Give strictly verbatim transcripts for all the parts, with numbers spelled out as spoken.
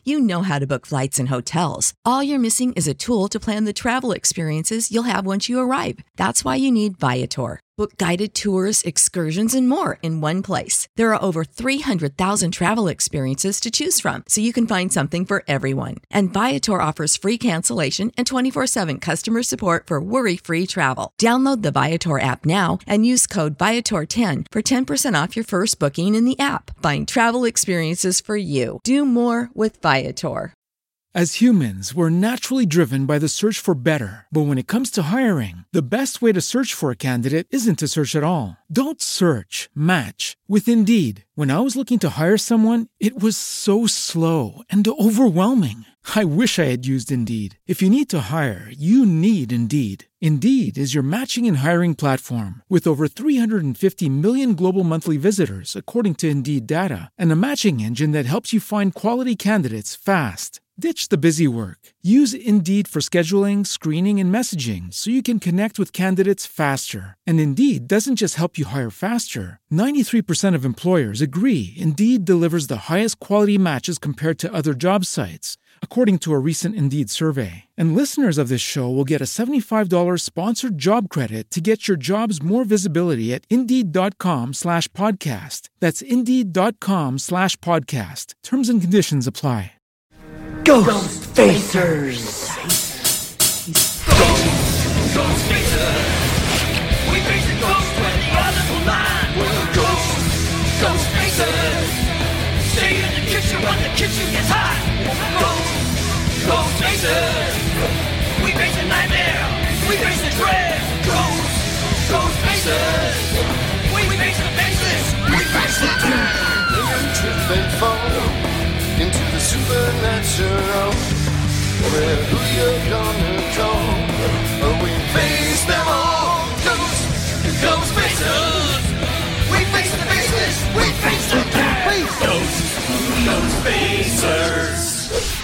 You know how to book flights and hotels. All you're missing is a tool to plan the travel experiences you'll have once you arrive. That's why you need Viator. Book guided tours, excursions, and more in one place. There are over three hundred thousand travel experiences to choose from, so you can find something for everyone. And Viator offers free cancellation and twenty-four seven customer support for worry-free travel. Download the Viator app now and use code Viator ten for ten percent off your first booking in the app. Find travel experiences for you. Do more with Viator. As humans, we're naturally driven by the search for better. But when it comes to hiring, the best way to search for a candidate isn't to search at all. Don't search, match with Indeed. When I was looking to hire someone, it was so slow and overwhelming. I wish I had used Indeed. If you need to hire, you need Indeed. Indeed is your matching and hiring platform with over three hundred fifty million global monthly visitors, according to Indeed data, and a matching engine that helps you find quality candidates fast. Ditch the busy work. Use Indeed for scheduling, screening, and messaging so you can connect with candidates faster. And Indeed doesn't just help you hire faster. ninety-three percent of employers agree Indeed delivers the highest quality matches compared to other job sites, according to a recent Indeed survey. And listeners of this show will get a seventy-five dollars sponsored job credit to get your jobs more visibility at Indeed.com slash podcast. That's Indeed.com slash podcast. Terms and conditions apply. Ghost Facers! Ghost, ghost Facers! We face the ghost when the others will lie. We're ghost, ghost Facers! Stay in the kitchen when the kitchen gets hot. Ghost, ghost Facers! We face the nightmare, we face the dread. Ghost, ghost Facers! We face the faceless, we face the dead. We're trip and fall into the supernatural, where who you're gonna call, or we face them all. Ghost, ghost Facers! We face the faceless, we face the dead. Ghost, ghost Facers!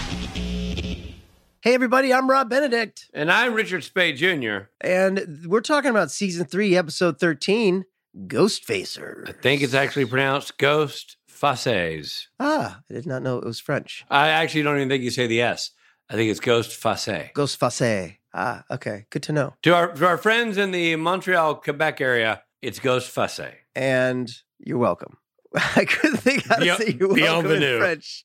Hey everybody, I'm Rob Benedict. And I'm Richard Spade Junior And we're talking about season three, episode thirteen, Ghost Facers. I think it's actually pronounced Ghost Facers. Ah, I did not know it was French. I actually don't even think you say the S. I think it's Ghost Facers. Ghost Facers. Ah, okay. Good to know. To our to our friends in the Montreal, Quebec area, it's Ghost Facers. And you're welcome. I couldn't think how to Bien- say you're welcome bienvenue. in French.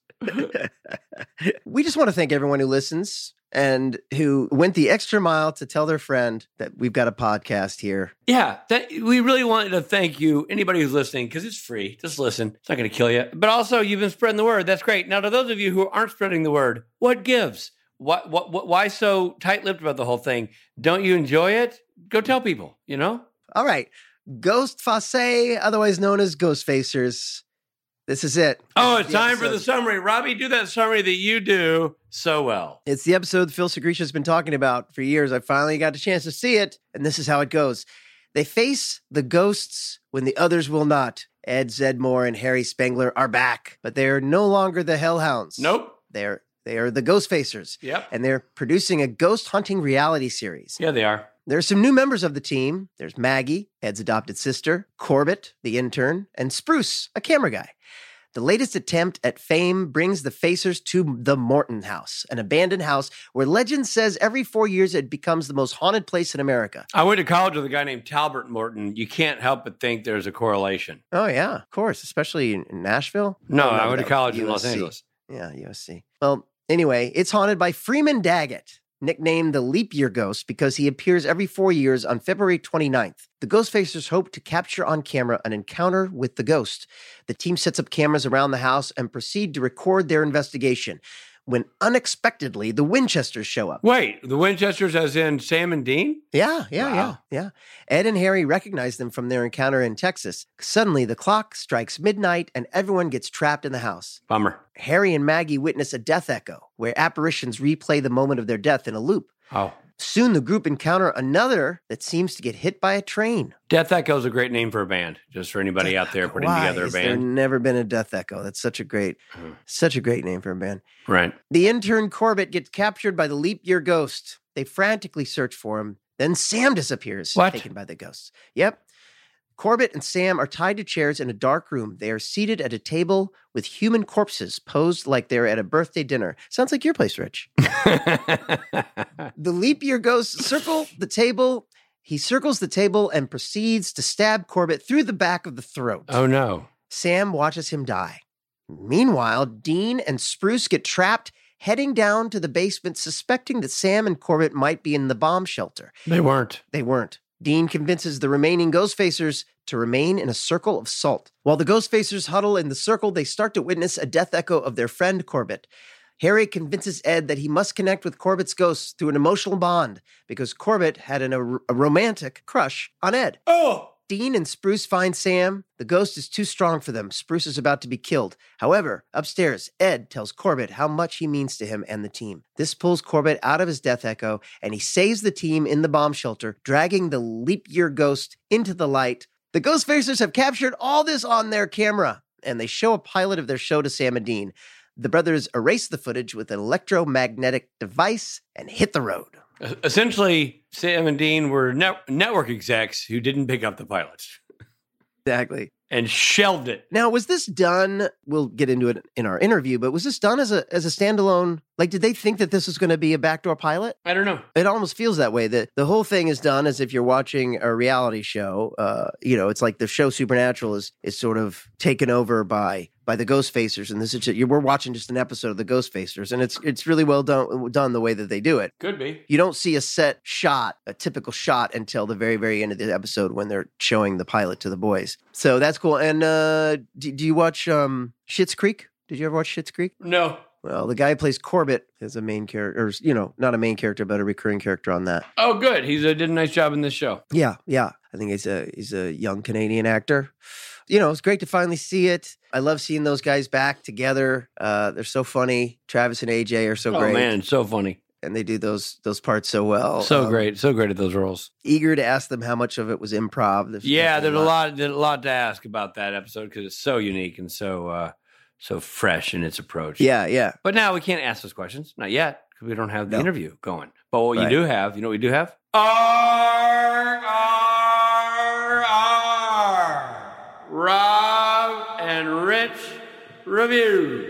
We just want to thank everyone who listens and who went the extra mile to tell their friend that we've got a podcast here. Yeah, that, we really wanted to thank you, anybody who's listening, because it's free. Just listen. It's not going to kill you. But also, you've been spreading the word. That's great. Now, to those of you who aren't spreading the word, what gives? What, what, what, why so tight-lipped about the whole thing? Don't you enjoy it? Go tell people, you know? All right. Ghost Facers, otherwise known as Ghost Facers. This is it. Oh, This it's is the time for the episode. summary. Robbie, do that summary that you do so well. It's the episode Phil Segrisha's been talking about for years. I finally got a chance to see it, and this is how it goes. They face the ghosts when the others will not. Ed Zedmore and Harry Spengler are back, but they are no longer the Hellhounds. Nope. They're they are the Ghost Facers. Yep. And they're producing a ghost hunting reality series. Yeah, they are. There are some new members of the team. There's Maggie, Ed's adopted sister, Corbett, the intern, and Spruce, a camera guy. The latest attempt at fame brings the Facers to the Morton House, an abandoned house where legend says every four years it becomes the most haunted place in America. I went to college with a guy named Talbert Morton. You can't help but think there's a correlation. Oh, yeah, of course, especially in in Nashville. No, Oh, I went to that- college in Los U S C. Angeles. Yeah, U S C. Well, anyway, it's haunted by Freeman Daggett, nicknamed the Leap Year Ghost because he appears every four years on February twenty-ninth. The Ghost Facers hope to capture on camera an encounter with the ghost. The team sets up cameras around the house and proceed to record their investigation when unexpectedly the Winchesters show up. Wait, the Winchesters as in Sam and Dean? Yeah, yeah, Wow. yeah, yeah. Ed and Harry recognize them from their encounter in Texas. Suddenly, the clock strikes midnight and everyone gets trapped in the house. Bummer. Harry and Maggie witness a death echo, where apparitions replay the moment of their death in a loop. Oh. Soon, the group encounter another that seems to get hit by a train. Death Echo is a great name for a band, just for anybody out there putting Why together a has there band. never been a Death Echo? That's such a great, Mhm. such a great name for a band. Right. The intern Corbett gets captured by the Leap Year Ghost. They frantically search for him. Then Sam disappears, What? taken by the ghosts. Yep. Corbett and Sam are tied to chairs in a dark room. They are seated at a table with human corpses posed like they're at a birthday dinner. Sounds like your place, Rich. The leap year ghost circle the table. He circles the table and proceeds to stab Corbett through the back of the throat. Oh, no. Sam watches him die. Meanwhile, Dean and Spruce get trapped, heading down to the basement, suspecting that Sam and Corbett might be in the bomb shelter. They weren't. They weren't. Dean convinces the remaining Ghostfacers to remain in a circle of salt. While the Ghostfacers huddle in the circle, they start to witness a death echo of their friend Corbett. Harry convinces Ed that he must connect with Corbett's ghost through an emotional bond because Corbett had an, a, a romantic crush on Ed. Oh! Dean and Spruce find Sam. The ghost is too strong for them. Spruce is about to be killed. However, upstairs, Ed tells Corbett how much he means to him and the team. This pulls Corbett out of his death echo, and he saves the team in the bomb shelter, dragging the leap year ghost into the light. The Ghostfacers have captured all this on their camera, and they show a pilot of their show to Sam and Dean. The brothers erase the footage with an electromagnetic device and hit the road. Essentially, Sam and Dean were net- network execs who didn't pick up the pilots. Exactly. And shelved it. Now, was this done, we'll get into it in our interview, but was this done as a as a standalone? Like, did they think that this was going to be a backdoor pilot? I don't know. It almost feels that way. That the whole thing is done as if you're watching a reality show. Uh, you know, it's like the show Supernatural is is sort of taken over by by the Ghostfacers, and this is just, we're watching just an episode of the Ghostfacers, and it's it's really well done done the way that they do it. Could be. You don't see a set shot, a typical shot, until the very very end of the episode when they're showing the pilot to the boys. So that's cool. And uh, do, do you watch um, Schitt's Creek? Did you ever watch Schitt's Creek? No. Well, the guy who plays Corbett is a main character, or, you know, not a main character, but a recurring character on that. Oh, good. He did a nice job in this show. Yeah, yeah. I think he's a he's a young Canadian actor. You know, it's great to finally see it. I love seeing those guys back together. Uh, they're so funny. Travis and A J are so oh, great. Oh, man, so funny. And they do those those parts so well. So um, great. So great at those roles. Eager to ask them how much of it was improv. There's yeah, there's a lot, there's a lot to ask about that episode because it's so unique and so uh, so fresh in its approach. Yeah, yeah. But now we can't ask those questions. Not yet, because we don't have the No. interview going. But what Right. you do have, you know what we do have? R, R, R. Rob and Rich review.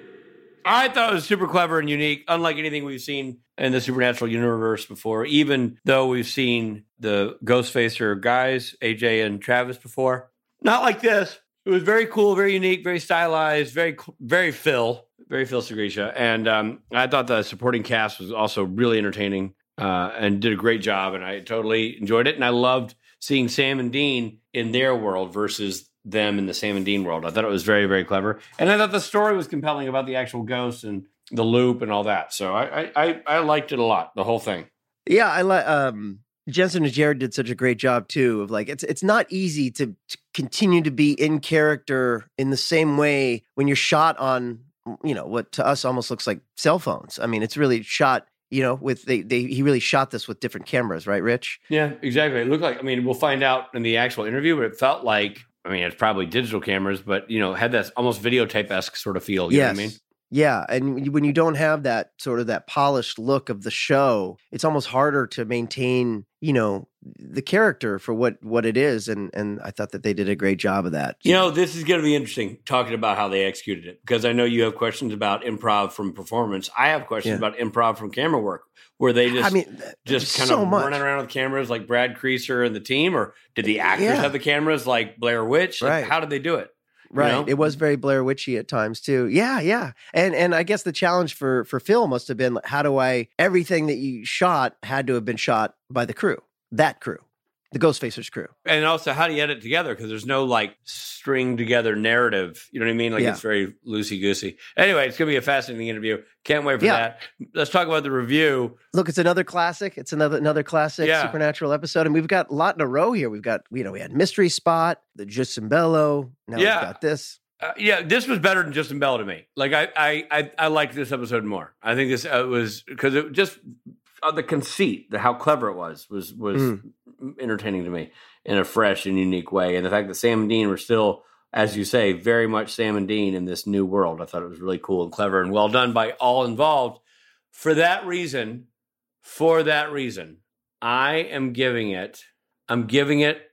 I thought it was super clever and unique, unlike anything we've seen in the Supernatural universe before, even though we've seen the Ghostfacer guys, A J and Travis, before. Not like this. It was very cool, very unique, very stylized, very, very Phil, very Phil Segrisha. And um, I thought the supporting cast was also really entertaining uh, and did a great job. And I totally enjoyed it. And I loved seeing Sam and Dean in their world versus them in the Sam and Dean world. I thought it was very, very clever. And I thought the story was compelling about the actual ghosts and the loop and all that. So I I, I liked it a lot, the whole thing. Yeah, I like um Jensen and Jared did such a great job too of like it's it's not easy to, to continue to be in character in the same way when you're shot on, you know, what to us almost looks like cell phones. I mean, it's really shot, you know, with they they he really shot this with different cameras, right, Rich? Yeah, exactly. It looked like, I mean, we'll find out in the actual interview, but it felt like, I mean, it's probably digital cameras, but, you know, had that almost videotape-esque sort of feel. You yes. know what I mean? Yeah, and when you don't have that sort of that polished look of the show, it's almost harder to maintain, you know, the character for what, what it is. And and I thought that they did a great job of that. You know, this is going to be interesting talking about how they executed it, because I know you have questions about improv from performance. I have questions Yeah. about improv from camera work, where they just I mean, just kind so of much. running around with cameras like Brad Creaser and the team, or did the actors Yeah. have the cameras like Blair Witch? Like, Right. how did they do it? You Right. know? It was very Blair Witchy at times too. Yeah, yeah. And and I guess the challenge for for Phil must have been how do I everything that you shot had to have been shot by the crew. That crew. The Ghostfacers crew. And also, how do you edit it together? Because there's no like string together narrative. You know what I mean? Like Yeah. it's very loosey goosey. Anyway, it's going to be a fascinating interview. Can't wait for Yeah. that. Let's talk about the review. Look, it's another classic. It's another another classic Yeah. Supernatural episode. And we've got a lot in a row here. We've got, you know, we had Mystery Spot, the Giustimbello. Now Yeah. we've got this. Uh, yeah, this was better than Justin Bell to me. Like I, I, I, I liked this episode more. I think this uh, was because it just uh, the conceit, the how clever it was, was was Mm. entertaining to me in a fresh and unique way. And the fact that Sam and Dean were still, as you say, very much Sam and Dean in this new world, I thought it was really cool and clever and well done by all involved. For that reason, for that reason, I am giving it. I'm giving it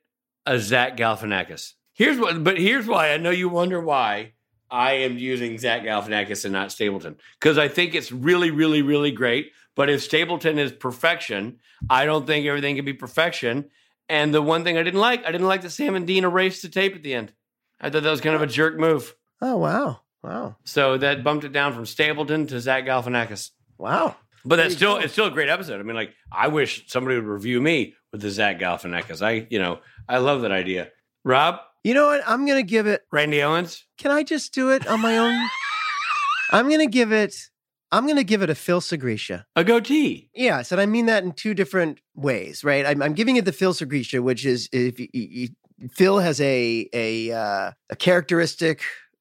a Zach Galifianakis. Here's what, but here's why. I know you wonder why I am using Zach Galifianakis and not Stapleton, because I think it's really, really, really great. But if Stapleton is perfection, I don't think everything can be perfection. And the one thing I didn't like, I didn't like that Sam and Dean erased the tape at the end. I thought that was kind of a jerk move. Oh, wow. Wow. So that bumped it down from Stapleton to Zach Galifianakis. Wow. But that's still, it's still a great episode. I mean, like, I wish somebody would review me with the Zach Galifianakis. I, you know, I love that idea. Rob? You know what? I'm going to give it. Randy Owens? Can I just do it on my own? I'm going to give it. I'm going to give it a Phil Segrisha. A goatee. Yes, and I mean that in two different ways, right? I'm, I'm giving it the Phil Segrisha, which is if you, you, Phil has a a uh, a characteristic,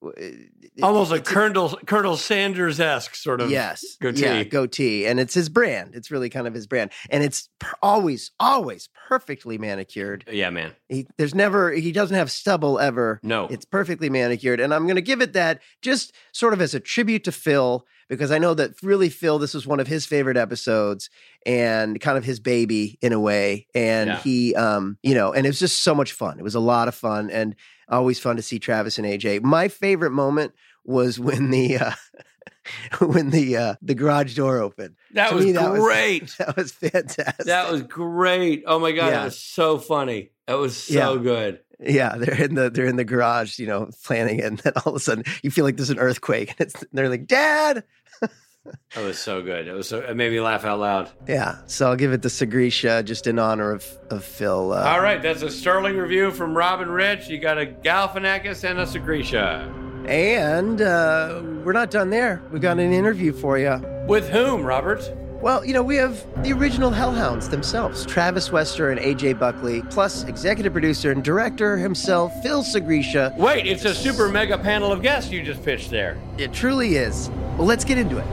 almost like Colonel Colonel Sanders esque sort of. Yes, goatee. Yeah, goatee, and it's his brand. It's really kind of his brand, and it's per- always, always perfectly manicured. Yeah, man. He, there's never he doesn't have stubble ever. No, it's perfectly manicured, and I'm going to give it that just sort of as a tribute to Phil. Because I know that really Phil, this was one of his favorite episodes and kind of his baby in a way. And yeah. he, um, you know, and it was just so much fun. It was a lot of fun and always fun to see Travis and A J. My favorite moment was when the, uh, when the, uh, the garage door opened. That to was me, that great. Was, that was fantastic. That was great. Oh my God. Yeah. That was so funny. That was so Yeah. good. Yeah, they're in the they're in the garage, you know, planning it, and then all of a sudden you feel like there's an earthquake, and it's, they're like, "Dad!" That was so good. It was so. It made me laugh out loud. Yeah, so I'll give it to Segrisha just in honor of of Phil. Uh, All right, that's a sterling review from Robin Rich. You got a Galifianakis and a Segrisha. And uh, we're not done there. We got an interview for you. With whom, Robert? Well, you know, we have the original Hellhounds themselves, Travis Wester and A J Buckley, plus executive producer and director himself, Phil Segrisha. Wait, it's a super mega panel of guests you just pitched there. It truly is. Well, let's get into it.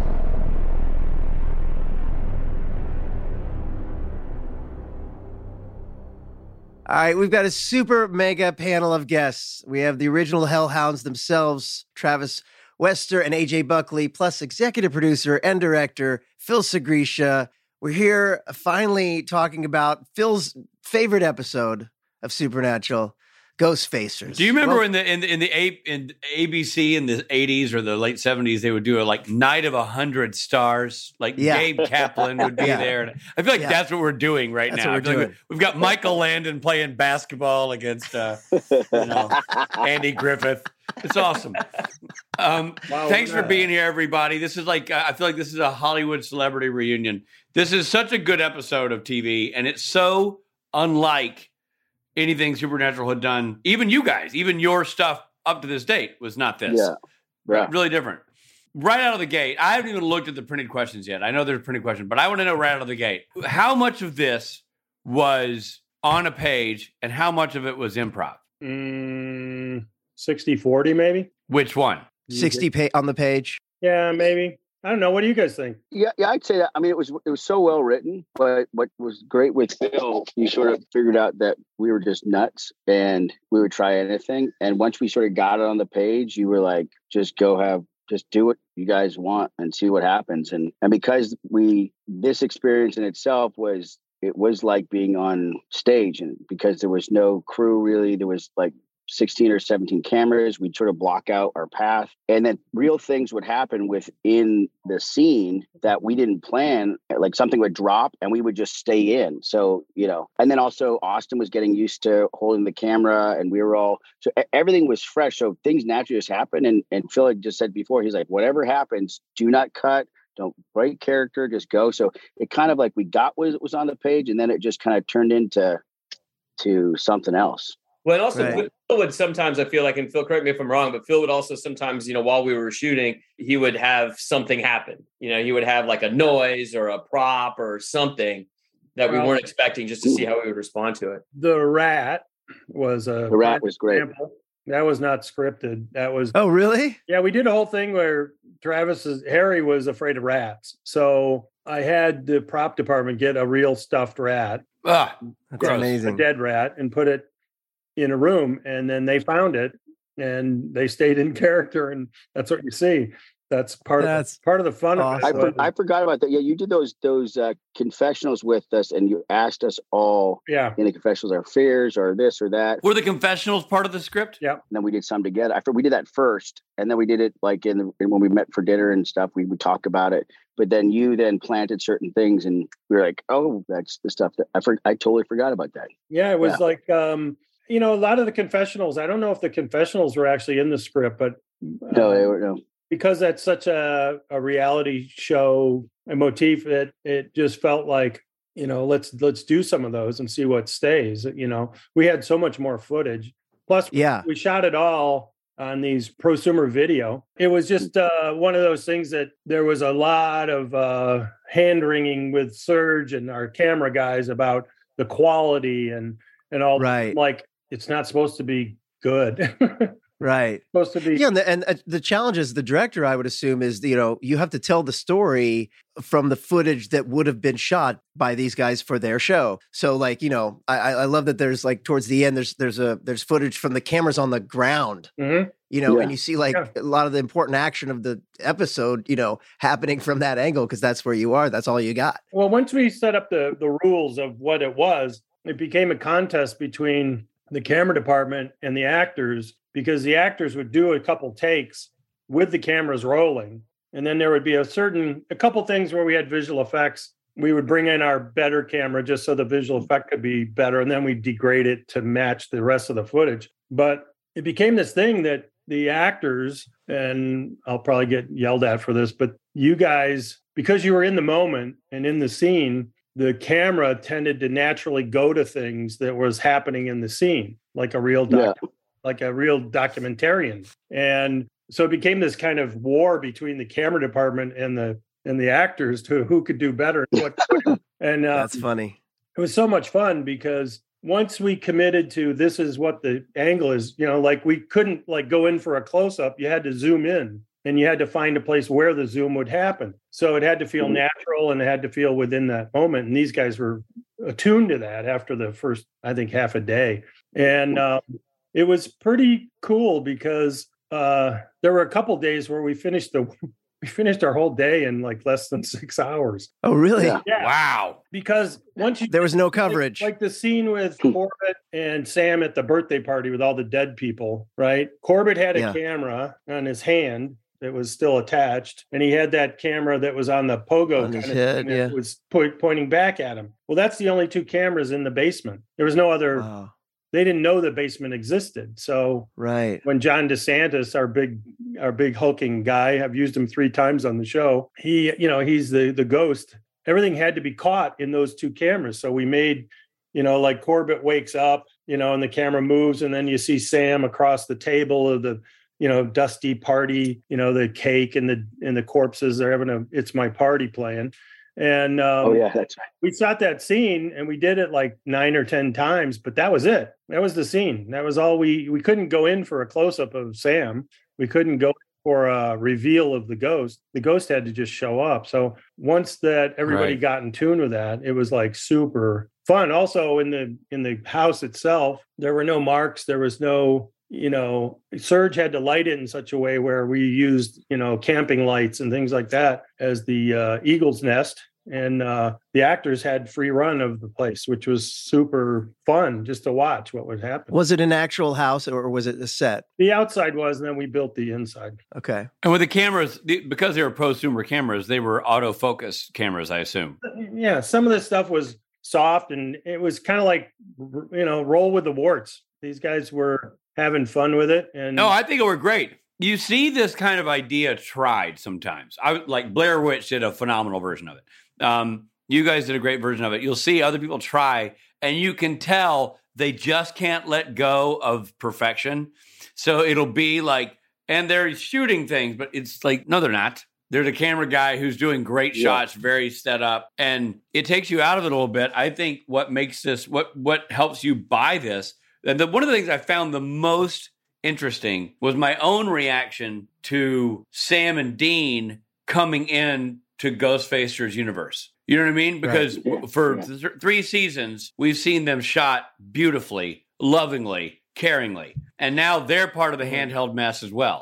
All right, we've got a super mega panel of guests. We have the original Hellhounds themselves, Travis Wester and A J Buckley, plus executive producer and director Phil Segrisha. We're here finally talking about Phil's favorite episode of Supernatural, Ghostfacers. Do you remember well, in the in the in the A, in A B C in the eighties or the late seventies they would do a like night of a hundred stars? Like Yeah. Gabe Kaplan would be Yeah. there. And I feel like Yeah. that's what we're doing right That's now. what I we're feel like doing. we- We've got Michael Landon playing basketball against uh, you know, Andy Griffith. It's awesome. Um, Wow, thanks for wow. being here, everybody. This is like, I feel like this is a Hollywood celebrity reunion. This is such a good episode of T V, and it's so unlike anything Supernatural had done. Even you guys, even your stuff up to this date was not this. Yeah. Right. Really different. Right out of the gate, I haven't even looked at the printed questions yet. I know there's printed questions, but I want to know right out of the gate, how much of this was on a page and how much of it was improv? Mm, sixty forty maybe? Which one? sixty pa- on the page. Yeah, maybe. I don't know. What do you guys think? Yeah, yeah, I'd say that. I mean, it was it was so well written, but what was great with Phil, you sort of figured out that we were just nuts and we would try anything. And once we sort of got it on the page, you were like, just go have, just do what you guys want and see what happens. And and because we, this experience in itself was, it was like being on stage, and because there was no crew really, there was like sixteen or seventeen cameras, we'd sort of block out our path. And then real things would happen within the scene that we didn't plan. Like something would drop and we would just stay in. So, you know, and then also Austin was getting used to holding the camera and we were all, so everything was fresh. So things naturally just happened. And, and Phil had just said before, he's like, whatever happens, do not cut. Don't break character, just go. So it kind of like we got what was on the page and then it just kind of turned into to something else. Well, and also Right. Phil would sometimes, I feel like, and Phil, correct me if I'm wrong, but Phil would also sometimes, you know, while we were shooting, he would have something happen. You know, he would have like a noise or a prop or something that we Well- weren't expecting, just to see how we would respond to it. The rat was a The rat was great. example. That was not scripted. That was Oh, really? yeah. We did a whole thing where Travis's Harry was afraid of rats, so I had the prop department get a real stuffed rat, Ah, That's gross. a amazing. dead rat, and put it in a room, and then they found it and they stayed in character, and that's what you see. That's part That's of part of the fun. awesome. I, Of for, it. I forgot about that. Yeah, you did those those uh, confessionals with us, and you asked us all Yeah. in the confessionals our fears or this or that. Were the confessionals part of the script? Yeah. And then we did some together. After we did that first, and then we did it like in, the, in when we met for dinner and stuff. We would talk about it, but then you then planted certain things, and we were like, "Oh, that's the stuff that I for, I totally forgot about that." Yeah, it was Yeah. like um, you know, a lot of the confessionals. I don't know if the confessionals were actually in the script, but No, uh, they were no. because that's such a, a reality show a motif, it it just felt like, you know, let's let's do some of those and see what stays. You know, we had so much more footage. Plus, Yeah. we shot it all on these prosumer video. It was just uh, one of those things that there was a lot of uh, hand wringing with Serge and our camera guys about the quality and and all. Right. Like, it's not supposed to be good. Right. supposed to be. Yeah, and the, and uh, the challenge as the director, I would assume, is, you know, you have to tell the story from the footage that would have been shot by these guys for their show. So, like, you know, I, I love that there's like towards the end, there's there's a there's footage from the cameras on the ground, Mhm. you know, Yeah. and you see like Yeah. a lot of the important action of the episode, you know, happening from that angle because that's where you are. That's all you got. Well, once we set up the the rules of what it was, it became a contest between the camera department and the actors, because the actors would do a couple takes with the cameras rolling, and then there would be a certain a couple things where we had visual effects. We would bring in our better camera just so the visual effect could be better, and then we degrade it to match the rest of the footage. But it became this thing that the actors, and I'll probably get yelled at for this, but you guys, because you were in the moment and in the scene, the camera tended to naturally go to things that was happening in the scene, like a real doc, like a real documentarian. And so it became this kind of war between the camera department and the and the actors to who could do better. And, what, and uh, That's funny. it was so much fun because once we committed to this is what the angle is, you know, like we couldn't like go in for a close up. You had to zoom in and you had to find a place where the zoom would happen. So it had to feel natural and it had to feel within that moment. And these guys were attuned to that after the first, I think, half a day. And um, it was pretty cool because uh, there were a couple days where we finished the we finished our whole day in like less than six hours. Oh, really? Yeah. Yeah. Wow. Because once you There was no like- coverage. Like, the scene with Corbett and Sam at the birthday party with all the dead people, right? Corbett had a Yeah. camera on his hand that was still attached, and he had that camera that was on the pogo On his kind of head, thing that yeah. was po- pointing back at him. Well, that's the only two cameras in the basement. There was no other. Wow. They didn't know the basement existed. So Right. when John DeSantis, our big, our big hulking guy, I've used him three times on the show. He, you know, he's the the ghost. Everything had to be caught in those two cameras. So we made, you know, like Corbett wakes up, you know, and the camera moves, and then you see Sam across the table of the, you know, dusty party, you know, the cake and the and the corpses. They're having a "It's My Party" playing. And um, Oh yeah, that's right. we shot that scene and we did it like nine or ten times, but that was it. That was the scene. That was all we we couldn't go in for a close-up of Sam. We couldn't go for a reveal of the ghost. The ghost had to just show up. So once that everybody Right. got in tune with that, it was like super fun. Also in the in the house itself, there were no marks, there was no, you know, Serge had to light it in such a way where we used, you know, camping lights and things like that as the uh, eagle's nest. And uh, the actors had free run of the place, which was super fun just to watch what would happen. Was it an actual house or was it a set? The outside was, and then we built the inside. Okay. And with the cameras, the- because they were prosumer cameras, they were autofocus cameras, I assume. Yeah, some of this stuff was soft and it was kind of like, you know, roll with the warts. These guys were having fun with it. And No, I think it were great. You see this kind of idea tried sometimes. I would- like Blair Witch did a phenomenal version of it. Um, you guys did a great version of it. You'll see other people try, and you can tell they just can't let go of perfection. So it'll be like, and they're shooting things, but it's like, no, they're not. They're the camera guy who's doing great Yeah. shots, very set up, and it takes you out of it a little bit. I think what makes this, what what helps you buy this, and the, one of the things I found the most interesting was my own reaction to Sam and Dean coming in to Ghostfacer's universe. You know what I mean? Because Right. Yeah. for Yeah. th- three seasons, we've seen them shot beautifully, lovingly, caringly. And now they're part of the handheld mess as well.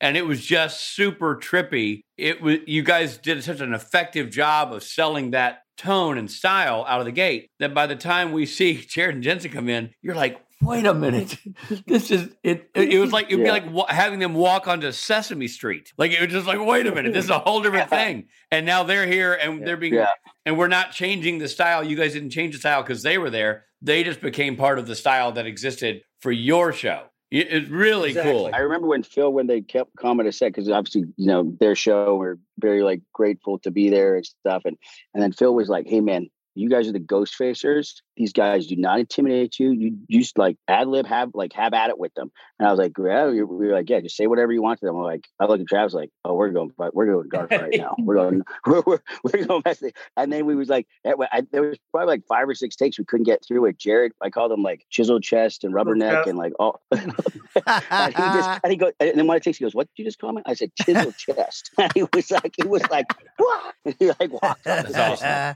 and it was just super trippy. It was you guys did such an effective job of selling that tone and style out of the gate that by the time we see Jared and Jensen come in, you're like, wait a minute, this is it. It was like it'd yeah. be like wa- having them walk onto Sesame Street. Like it was just like, wait a minute, this is a whole different thing. And now they're here, and yeah. they're being, yeah. and we're not changing the style. You guys didn't change the style because they were there. They just became part of the style that existed for your show. It's really exactly. cool. I remember when Phil, when they kept coming to set, because obviously, you know, their show, we're very like grateful to be there and stuff. And and then Phil was like, hey, man, you guys are the ghost facers. These guys do not intimidate you. You, you just like ad lib, have like have at it with them. And I was like, yeah, we were like, yeah, just say whatever you want to them. I'm like, I look at Travis like, oh, we're going, we're going guard right now. We're going, we're we're, we're going mess it. And then we was like, I, there was probably like five or six takes we couldn't get through with Jared. I called him like chisel chest and rubberneck and like all. and he just and he goes, and then one of the takes he goes, what did you just call me? I said chisel chest. And he was like, he was like, what? And he like walked off. That's awesome.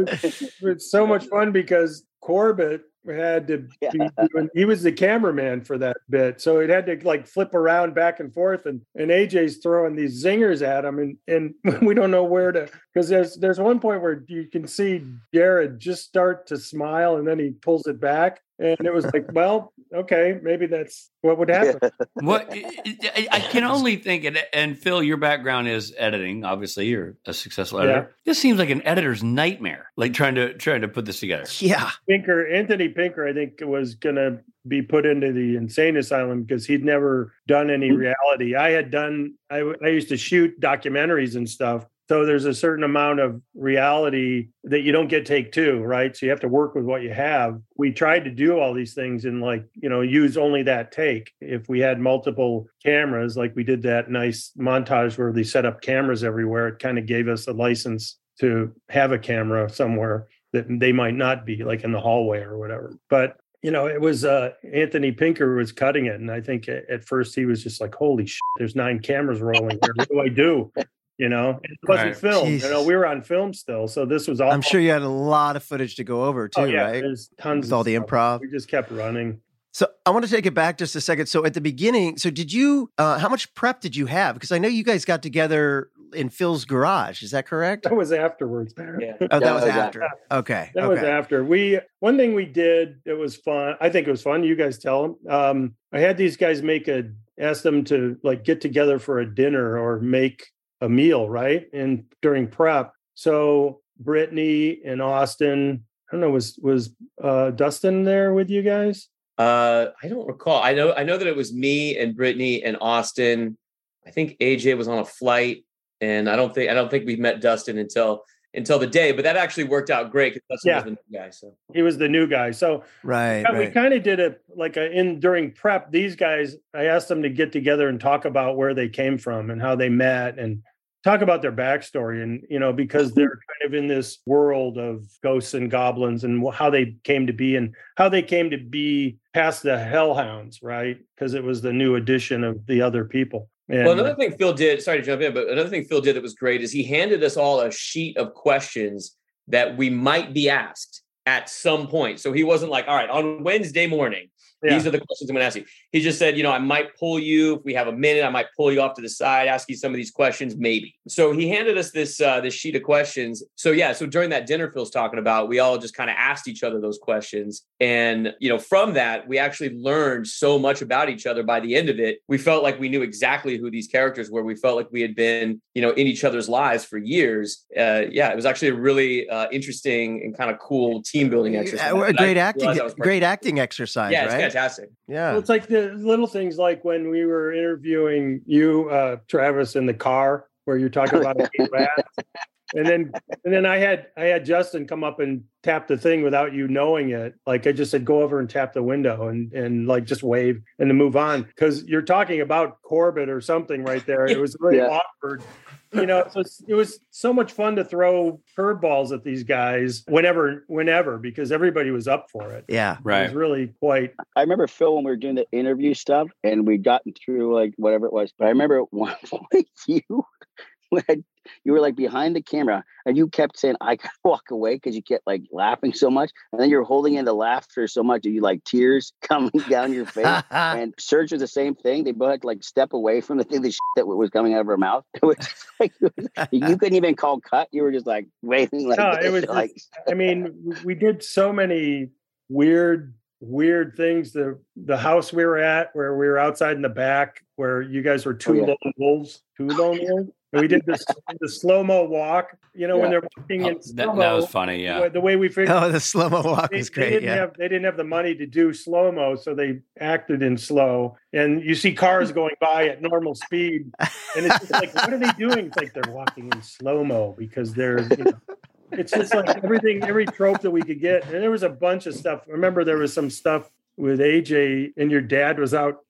It's so much fun because Corbett had to be doing, he was the cameraman for that bit, so it had to like flip around back and forth, and and A J's throwing these zingers at him, and and we don't know where to, because there's there's one point where you can see Jared just start to smile and then he pulls it back, and it was like, well, okay, maybe that's what would happen. What I can only think, and, and Phil, your background is editing. Obviously, you're a successful editor. Yeah. This seems like an editor's nightmare, like trying to trying to put this together. Yeah, Pinker, Anthony Pinker, I think was going to be put into the insane asylum because he'd never done any reality. I had done. I, I used to shoot documentaries and stuff. So there's a certain amount of reality that you don't get take two, right? So you have to work with what you have. We tried to do all these things and like, you know, use only that take. If we had multiple cameras, like we did that nice montage where they set up cameras everywhere, it kind of gave us a license to have a camera somewhere that they might not be, like in the hallway or whatever. But you know, it was uh, Anthony Pinker was cutting it. And I think at, at first he was just like, holy shit, there's nine cameras rolling here. What do I do? You know, it wasn't right. filmed. Jesus. You know, we were on film still, so this was all. I'm sure you had a lot of footage to go over too, oh, yeah, right? There's tons with of all the stuff. improv. We just kept running. So I want to take it back just a second. So at the beginning, so did you? Uh, how much prep did you have? Because I know you guys got together in Phil's garage. Is that correct? That was afterwards. Yeah. Oh, that, that was, was after. after. Okay. That okay. was after. We one thing we did. It was fun. I think it was fun. You guys tell them. Um, I had these guys make a. Ask them to like get together for a dinner or make a meal, right? And during prep. So Brittany and Austin, I don't know, was was uh, Dustin there with you guys? Uh, I don't recall. I know I know that it was me and Brittany and Austin. I think A J was on a flight, and I don't think I don't think we met Dustin until until the day. But that actually worked out great because Dustin yeah. was the new guy. So he was the new guy. So right, we right. kind of did it like a, in during prep. These guys, I asked them to get together and talk about where they came from and how they met and talk about their backstory. And, you know, because they're kind of in this world of ghosts and goblins and how they came to be and how they came to be past the Hellhounds, right? Because it was the new addition of the other people. And, well, another thing Phil did, sorry to jump in, but another thing Phil did that was great is he handed us all a sheet of questions that we might be asked at some point. So he wasn't like, all right, on Wednesday morning, yeah. these are the questions I'm going to ask you. He just said, you know, I might pull you, if we have a minute, I might pull you off to the side, ask you some of these questions, maybe. So he handed us this uh, this sheet of questions. So yeah, so during that dinner Phil's talking about, we all just kind of asked each other those questions. And, you know, from that, we actually learned so much about each other. By the end of it, we felt like we knew exactly who these characters were. We felt like we had been, you know, in each other's lives for years. Uh, yeah, it was actually a really uh, interesting and kind of cool team building exercise. A great acting, great acting exercise, yeah, right? It's fantastic. Yeah. Well, it's like the little things like when we were interviewing you, uh, Travis, in the car where you're talking about a rat. And then and then I had I had Justin come up and tap the thing without you knowing it. Like I just said, go over and tap the window and and like just wave and then move on. Because you're talking about Corbett or something right there. It was really yeah. awkward. You know, so it was so much fun to throw curveballs at these guys whenever, whenever, because everybody was up for it. Yeah, right. It was really quite. I remember Phil when we were doing the interview stuff, and we'd gotten through like whatever it was. But I remember at one point you had, you were like behind the camera and you kept saying, I gotta walk away because you kept like laughing so much. And then you're holding in the laughter so much that you like tears coming down your face. And Serge was the same thing. They both had to like step away from the thing, the shit that was coming out of her mouth. It was like, it was, you couldn't even call cut. You were just like waving like no, this. it was like, just, I mean, we did so many weird, weird things. The the house we were at, where we were outside in the back, where you guys were two oh, yeah. lone wolves, two lone wolves. And we did this the slow mo walk. You know, yeah. when they're walking oh, in slow-mo, that, that was funny. Yeah, the way we figured. Oh, the slow mo walk they, was great. They didn't yeah, have they didn't have the money to do slow mo, so they acted in slow. And you see cars going by at normal speed, and it's just like, what are they doing? It's like they're walking in slow mo because they're. You know, it's just like everything, every trope that we could get. And there was a bunch of stuff. Remember, there was some stuff with A J, and your dad was out.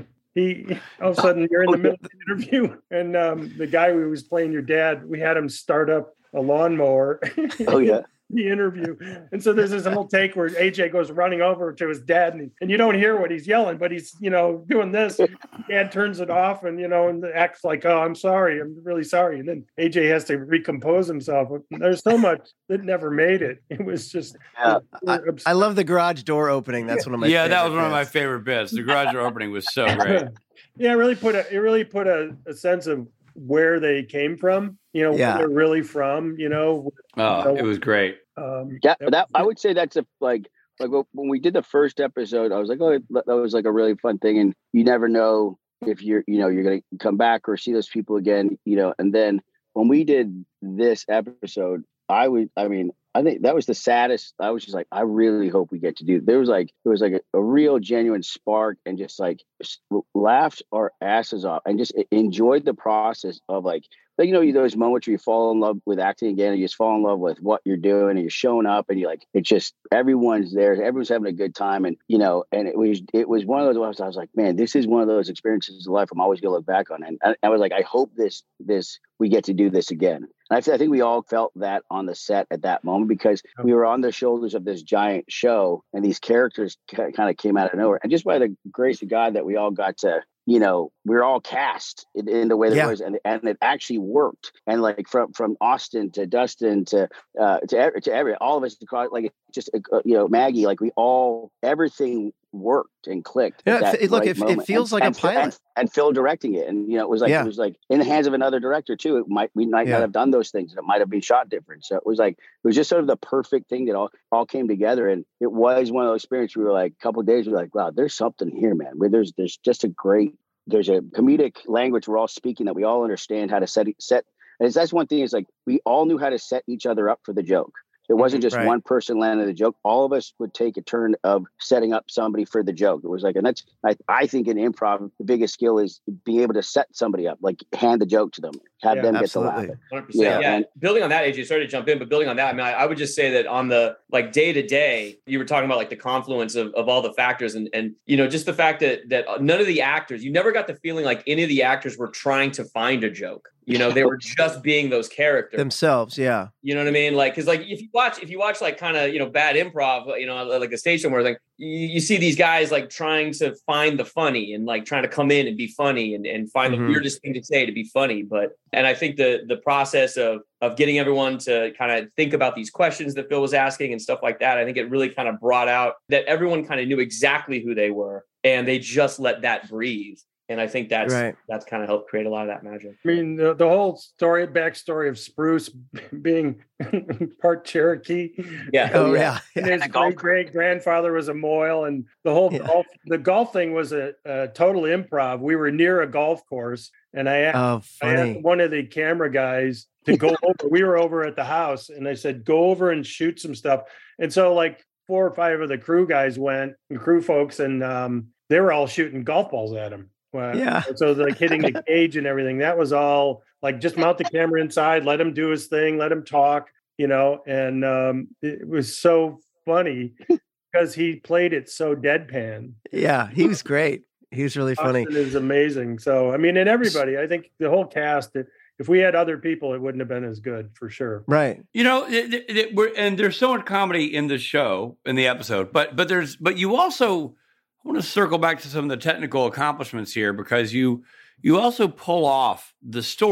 He all of a sudden you're in the middle of the interview, and um, the guy who was playing your dad, we had him start up a lawnmower. Oh yeah. The interview. And so there's this whole take where A J goes running over to his dad, and, and you don't hear what he's yelling, but he's, you know, doing this. Dad turns it off and, you know, and acts like, oh, I'm sorry. I'm really sorry. And then A J has to recompose himself. There's so much that never made it. It was just. Yeah. I, I love the garage door opening. That's one of my Yeah, that was bits. one of my favorite bits. The garage door opening was so great. Yeah, it really put a, it really put a, a sense of where they came from, you know, yeah. where they're really from, you know. Oh, you know, it was great. Um, yeah, that, I would say that's a like like when we did the first episode, I was like, oh, that was like a really fun thing, and you never know if you're, you know, you're gonna come back or see those people again, you know. And then when we did this episode, I would, I mean, I think that was the saddest. I was just like, I really hope we get to do. There was like, it was like a, a real genuine spark, and just like laughed our asses off, and just enjoyed the process of like, like, you know, those moments where you fall in love with acting again, and you just fall in love with what you're doing, and you're showing up, and you're like, it's just, everyone's there, everyone's having a good time. And, you know, and it was, it was one of those ones I was like, man, this is one of those experiences of life I'm always going to look back on. And I, I was like, I hope this, this, we get to do this again. And I, th- I think we all felt that on the set at that moment, because we were on the shoulders of this giant show, and these characters c- kind of came out of nowhere. And just by the grace of God that we all got to, you know, we we're all cast in, in the way that yeah. it was, and and it actually worked. And like from from Austin to Dustin to uh, to every, to every all of us, like just uh, you know, Maggie, like we all, everything worked and clicked. Yeah, it, look, it, it feels and, like and, a pilot. And, and Phil directing it, and you know, it was like yeah. it was like in the hands of another director too. It might we might yeah. not have done those things, and it might have been shot different. So it was like it was just sort of the perfect thing that all all came together, and it was one of those experiences. We were like a couple of days, we were like, wow, there's something here, man. Where there's there's just a great. There's a comedic language we're all speaking that we all understand how to set set. And that's one thing is like we all knew how to set each other up for the joke. It wasn't just right. one person landing the joke. All of us would take a turn of setting up somebody for the joke. It was like, and that's, I, I think in improv, the biggest skill is being able to set somebody up, like hand the joke to them, have yeah, them absolutely. get to laugh. one hundred percent. Yeah. Yeah. And, building on that, A J, sorry to jump in, but building on that, I mean, I, I would just say that on the like day to day, you were talking about like the confluence of, of all the factors, and, and, you know, just the fact that, that none of the actors, you never got the feeling like any of the actors were trying to find a joke. You know, they were just being those characters themselves. Yeah. You know what I mean? Like, cause like if you watch, if you watch like kind of, you know, bad improv, you know, like a stage somewhere, like you, you see these guys like trying to find the funny and like trying to come in and be funny and, and find mm-hmm. the weirdest thing to say to be funny. But, and I think the, the process of, of getting everyone to kind of think about these questions that Phil was asking and stuff like that, I think it really kind of brought out that everyone kind of knew exactly who they were, and they just let that breathe. And I think that's right. that's kind of helped create a lot of that magic. I mean, the, the whole story, backstory of Spruce being part Cherokee. Yeah. Oh, yeah. And his great great grandfather was a Moyle, and the whole yeah. golf, the golf thing was a, a total improv. We were near a golf course, and I asked, oh, I asked one of the camera guys to go over. We were over at the house, and I said, go over and shoot some stuff. And so, like, four or five of the crew guys went, and crew folks, and um, they were all shooting golf balls at him. Well, yeah. So like hitting the cage and everything, that was all like just mount the camera inside, let him do his thing, let him talk, you know, and um, it was so funny because he played it so deadpan. Yeah, he was great. He was really funny. It is amazing. So, I mean, and everybody, I think the whole cast, if we had other people, it wouldn't have been as good for sure. Right. You know, it, it, it, we're, and there's so much comedy in the show, in the episode, but, but there's, but you also, I want to circle back to some of the technical accomplishments here, because you you also pull off the story.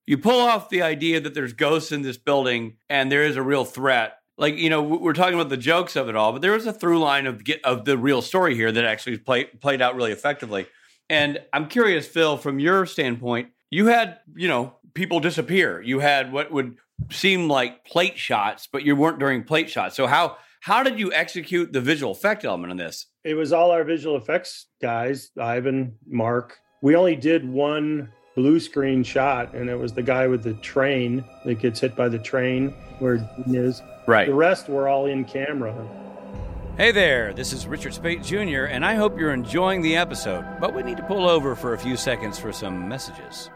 you pull off the idea that there's ghosts in this building and there is a real threat. Like, you know, we're talking about the jokes of it all, but there was a through line of get, of the real story here that actually play, played out really effectively. And I'm curious, Phil, from your standpoint, you had, you know, people disappear. You had what would seem like plate shots, but you weren't during plate shots. So how how did you execute the visual effect element in this? It was all our visual effects guys, Ivan, Mark. We only did one blue screen shot, and it was the guy with the train that gets hit by the train where Dean is. Right. The rest were all in camera. Hey there, this is Richard Speight Junior, and I hope you're enjoying the episode, but we need to pull over for a few seconds for some messages.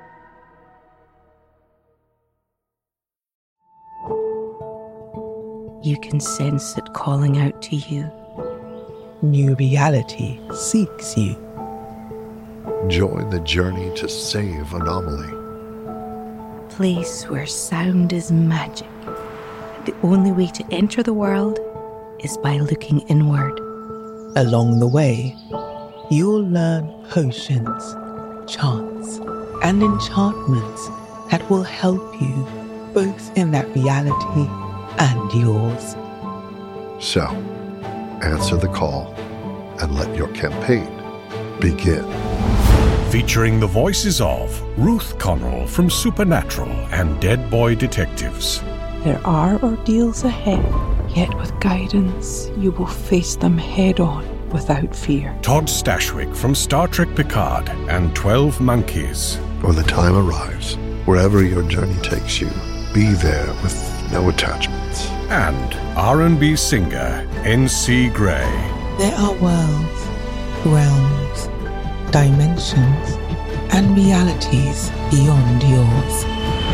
You can sense it calling out to you. New reality seeks you. Join the journey to save Anomaly. Place where sound is magic. The only way to enter the world is by looking inward. Along the way, you'll learn potions, chants, and enchantments that will help you both in that reality and yours. So, answer the call and let your campaign begin. Featuring the voices of Ruth Connell from Supernatural and Dead Boy Detectives. There are ordeals ahead, yet with guidance, you will face them head on without fear. Todd Stashwick from Star Trek Picard and twelve Monkeys. When the time arrives, wherever your journey takes you, be there with no attachments. And R and B singer N C Gray. There are worlds, realms, dimensions, and realities beyond yours.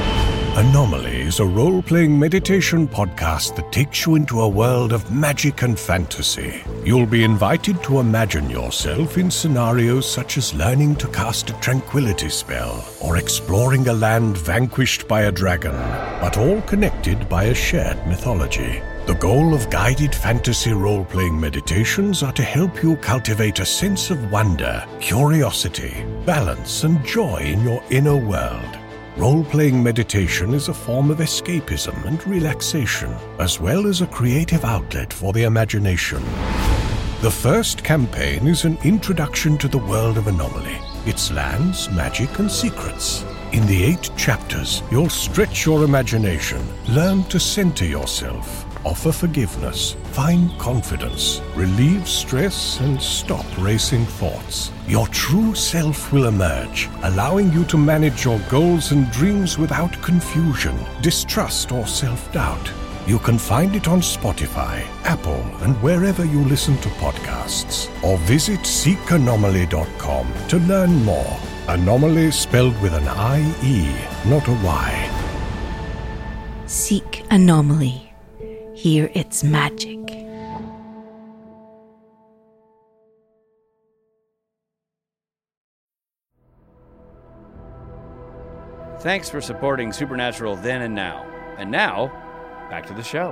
Anomaly is a role-playing meditation podcast that takes you into a world of magic and fantasy. You'll be invited to imagine yourself in scenarios such as learning to cast a tranquility spell or exploring a land vanquished by a dragon, but all connected by a shared mythology. The goal of guided fantasy role-playing meditations are to help you cultivate a sense of wonder, curiosity, balance, and joy in your inner world. Role-playing meditation is a form of escapism and relaxation, as well as a creative outlet for the imagination. The first campaign is an introduction to the world of Anomaly, its lands, magic, and secrets. In the eight chapters, you'll stretch your imagination, learn to center yourself, offer forgiveness, find confidence, relieve stress, and stop racing thoughts. Your true self will emerge, allowing you to manage your goals and dreams without confusion, distrust, or self-doubt. You can find it on Spotify, Apple, and wherever you listen to podcasts. Or visit seek anomaly dot com to learn more. Anomaly spelled with an I E, not a Y. Seek Anomaly. Hear its magic. Thanks for supporting Supernatural then and now. And now, back to the show.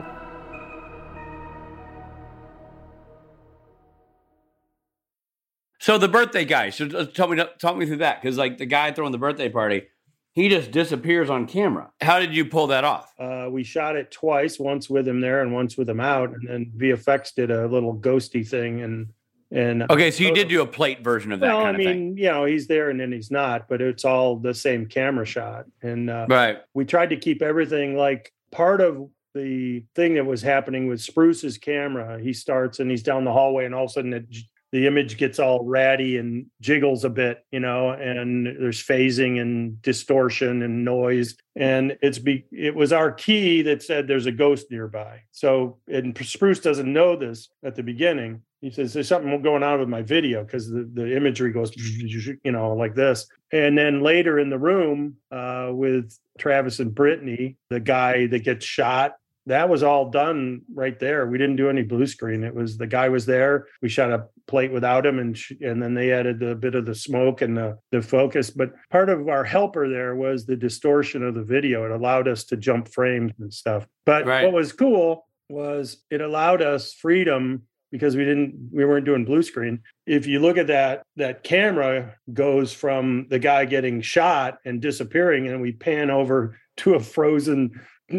So the birthday guy, so tell me, talk me through that, because like the guy throwing the birthday party, he just disappears on camera. How did you pull that off? Uh, we shot it twice, once with him there and once with him out, and then V F X did a little ghosty thing. And and okay, so you did do a plate version of that well, kind I of mean, thing. you know, he's there and then he's not, but it's all the same camera shot. And uh, right, we tried to keep everything like part of the thing that was happening with Spruce's camera. He starts and he's down the hallway, and all of a sudden it the image gets all ratty and jiggles a bit, you know, and there's phasing and distortion and noise. And it's be, it was our key that said there's a ghost nearby. So, and Spruce doesn't know this at the beginning. He says, there's something going on with my video because the, the imagery goes, you know, like this. And then later in the room uh, with Travis and Brittany, the guy that gets shot, that was all done right there. We didn't do any blue screen. It was the guy was there. We shot a plate without him, and sh- and then they added a bit of the smoke and the, the focus. But part of our helper there was the distortion of the video. It allowed us to jump frames and stuff. But right. What was cool was it allowed us freedom because we didn't, we weren't doing blue screen. If you look at that, that camera goes from the guy getting shot and disappearing, and we pan over to a frozen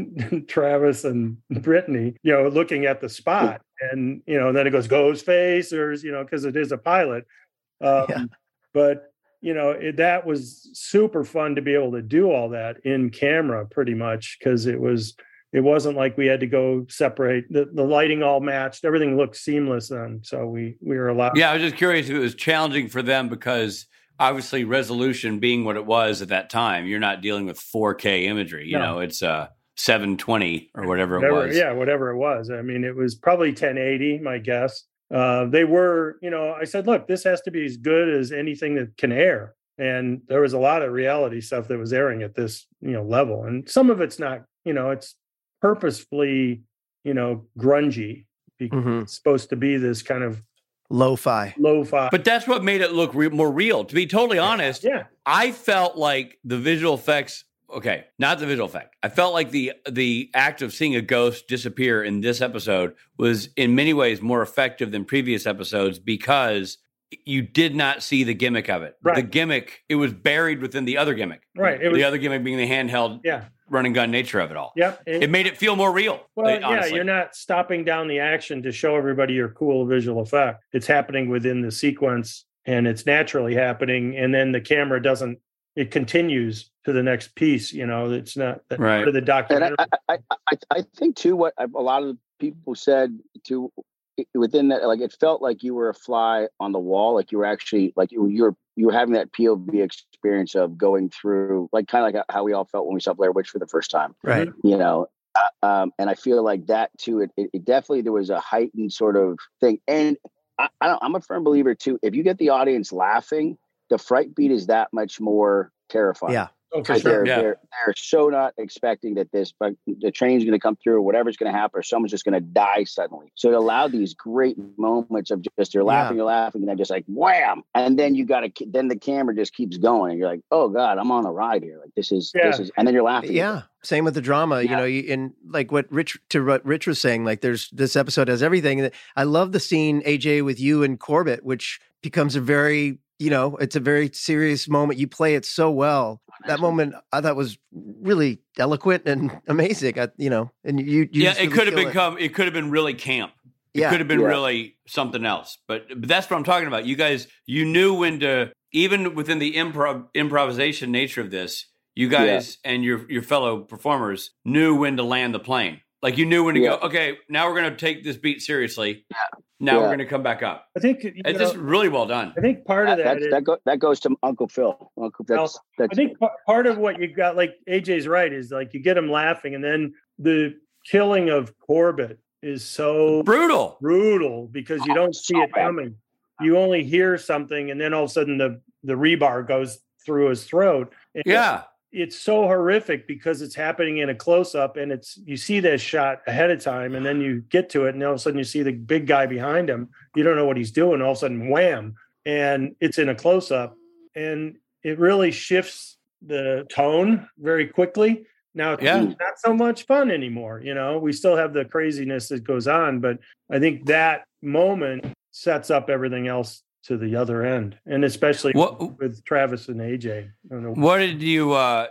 Travis and Brittany, you know, looking at the spot, and you know, then it goes Ghostface, or you know, because it is a pilot. Um, yeah. But you know, it, that was super fun to be able to do all that in camera, pretty much, because it was it wasn't like we had to go separate. The, the lighting all matched, everything looked seamless then, so we we were allowed. Yeah, I was just curious if it was challenging for them because obviously resolution being what it was at that time, you're not dealing with four K imagery. You no. know, it's uh seven twenty or whatever, whatever it was. Yeah, whatever it was. I mean, it was probably ten eighty, my guess. Uh, they were, you know, I said, look, this has to be as good as anything that can air. And there was a lot of reality stuff that was airing at this, you know, level. And some of it's not, you know, it's purposefully, you know, grungy. Mm-hmm. It's supposed to be this kind of Lo-fi. Lo-fi. But that's what made it look re- more real. To be totally honest, yeah. I felt like the visual effects, okay, not the visual effect. I felt like the the act of seeing a ghost disappear in this episode was in many ways more effective than previous episodes because you did not see the gimmick of it. Right. The gimmick, it was buried within the other gimmick. Right. It was, the other gimmick being the handheld yeah. run and gun nature of it all. Yep. It, it made it feel more real. Well, honestly. yeah, you're not stopping down the action to show everybody your cool visual effect. It's happening within the sequence and it's naturally happening. And then the camera doesn't, it continues to the next piece. You know, it's not that right. part of the documentary. And I, I, I, I think too, what a lot of people said too, within that, like it felt like you were a fly on the wall, like you were actually like you were you were, you were having that P O V experience of going through, like kind of like how we all felt when we saw Blair Witch for the first time, right? You know, uh, um, and I feel like that too. It, it, it definitely there was a heightened sort of thing, and I, I don't, I'm a firm believer too. If you get the audience laughing, the fright beat is that much more terrifying. Yeah. Oh, for sure. They're, yeah. they're, they're so not expecting that this, but the train's going to come through or whatever's going to happen or someone's just going to die suddenly. So it allowed these great moments of just you're laughing, yeah. you're laughing, and then just like wham. And then you got to, then the camera just keeps going and you're like, oh God, I'm on a ride here. Like this is, yeah. this is, and then you're laughing. Yeah. Same with the drama, yeah. you know, you, and like what Rich, to what Rich was saying, like there's, this episode has everything. I love the scene, A J, with you and Corbett, which becomes a very, you know, it's a very serious moment. You play it so well. That moment I thought was really eloquent and amazing. I, you know, and you, you yeah, it could have become, it. it could have been really camp. It yeah. could have been yeah. really something else. But, but that's what I'm talking about. You guys, you knew when to, even within the improv improvisation nature of this, you guys yeah. and your your fellow performers knew when to land the plane. Like you knew when to yeah. go, okay, now we're going to take this beat seriously. Yeah. Now yeah. we're going to come back up. I think it's know, just really well done. I think part of that that, is, that, go, that goes to Uncle Phil. Uncle, that's, that's, I think part of what you got, like A J's right, is like you get them laughing, and then the killing of Corbett is so brutal, brutal because you don't see it coming. You only hear something, and then all of a sudden the the rebar goes through his throat. And yeah. It's so horrific because it's happening in a close up and it's, you see that shot ahead of time and then you get to it and all of a sudden you see the big guy behind him. You don't know what he's doing. All of a sudden, wham, and it's in a close up and it really shifts the tone very quickly. Now it's yeah. not so much fun anymore. You know, we still have the craziness that goes on, but I think that moment sets up everything else to the other end, and especially what, with Travis and A J. I don't know. What did you? Uh,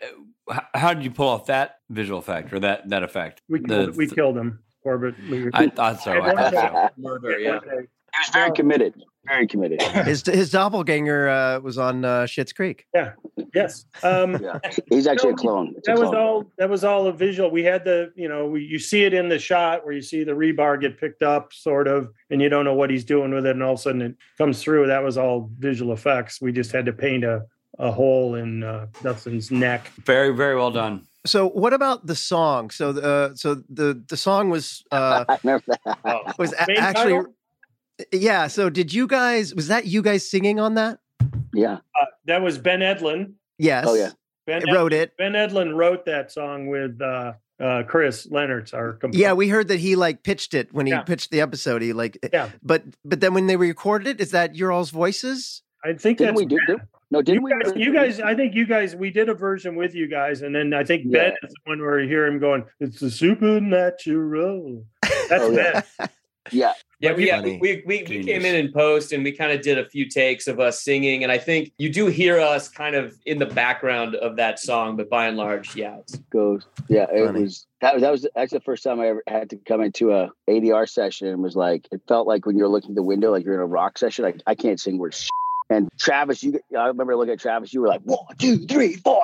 how did you pull off that visual effect or that that effect? We the, killed, we killed him, Corbett. We, I thought so. I thought so. Murder, yeah. He was very committed. Very committed. His his doppelganger uh, was on uh, Schitt's Creek. Yeah. Yes. Um, yeah. He's actually a clone. It's that a was clone. all. That was all a visual. We had the, you know, we, you see it in the shot where you see the rebar get picked up, sort of, and you don't know what he's doing with it, and all of a sudden it comes through. That was all visual effects. We just had to paint a a hole in uh, Dustin's neck. Very, very well done. So what about the song? So the so the the song was uh, I remember that. was a- actually. Title? Yeah. So did you guys, was that you guys singing on that? Yeah. Uh, that was Ben Edlin. Yes. Oh, yeah. Ben wrote Edlin, it. Ben Edlin wrote that song with uh, uh, Chris Leonard's, our composer. Yeah, we heard that he like pitched it when he yeah. pitched the episode. He like, yeah. But but then when they recorded it, is that your all's voices? I think didn't that's we do, do no didn't you guys, we you guys I think you guys we did a version with you guys, and then I think yeah. Ben is the one where you hear him going, it's the supernatural. That's oh, Ben. Yeah. yeah Yeah, we, yeah, Funny. we, we, we came in in post and we kind of did a few takes of us singing. And I think you do hear us kind of in the background of that song, but by and large, yeah. It's Goes. Yeah, it Funny. was that, that was actually the first time I ever had to come into a A D R session and was like, it felt like when you're looking at the window, like you're in a rock session. Like I can't sing words. And Travis, you, I remember looking at Travis, you were like, one, two, three, four.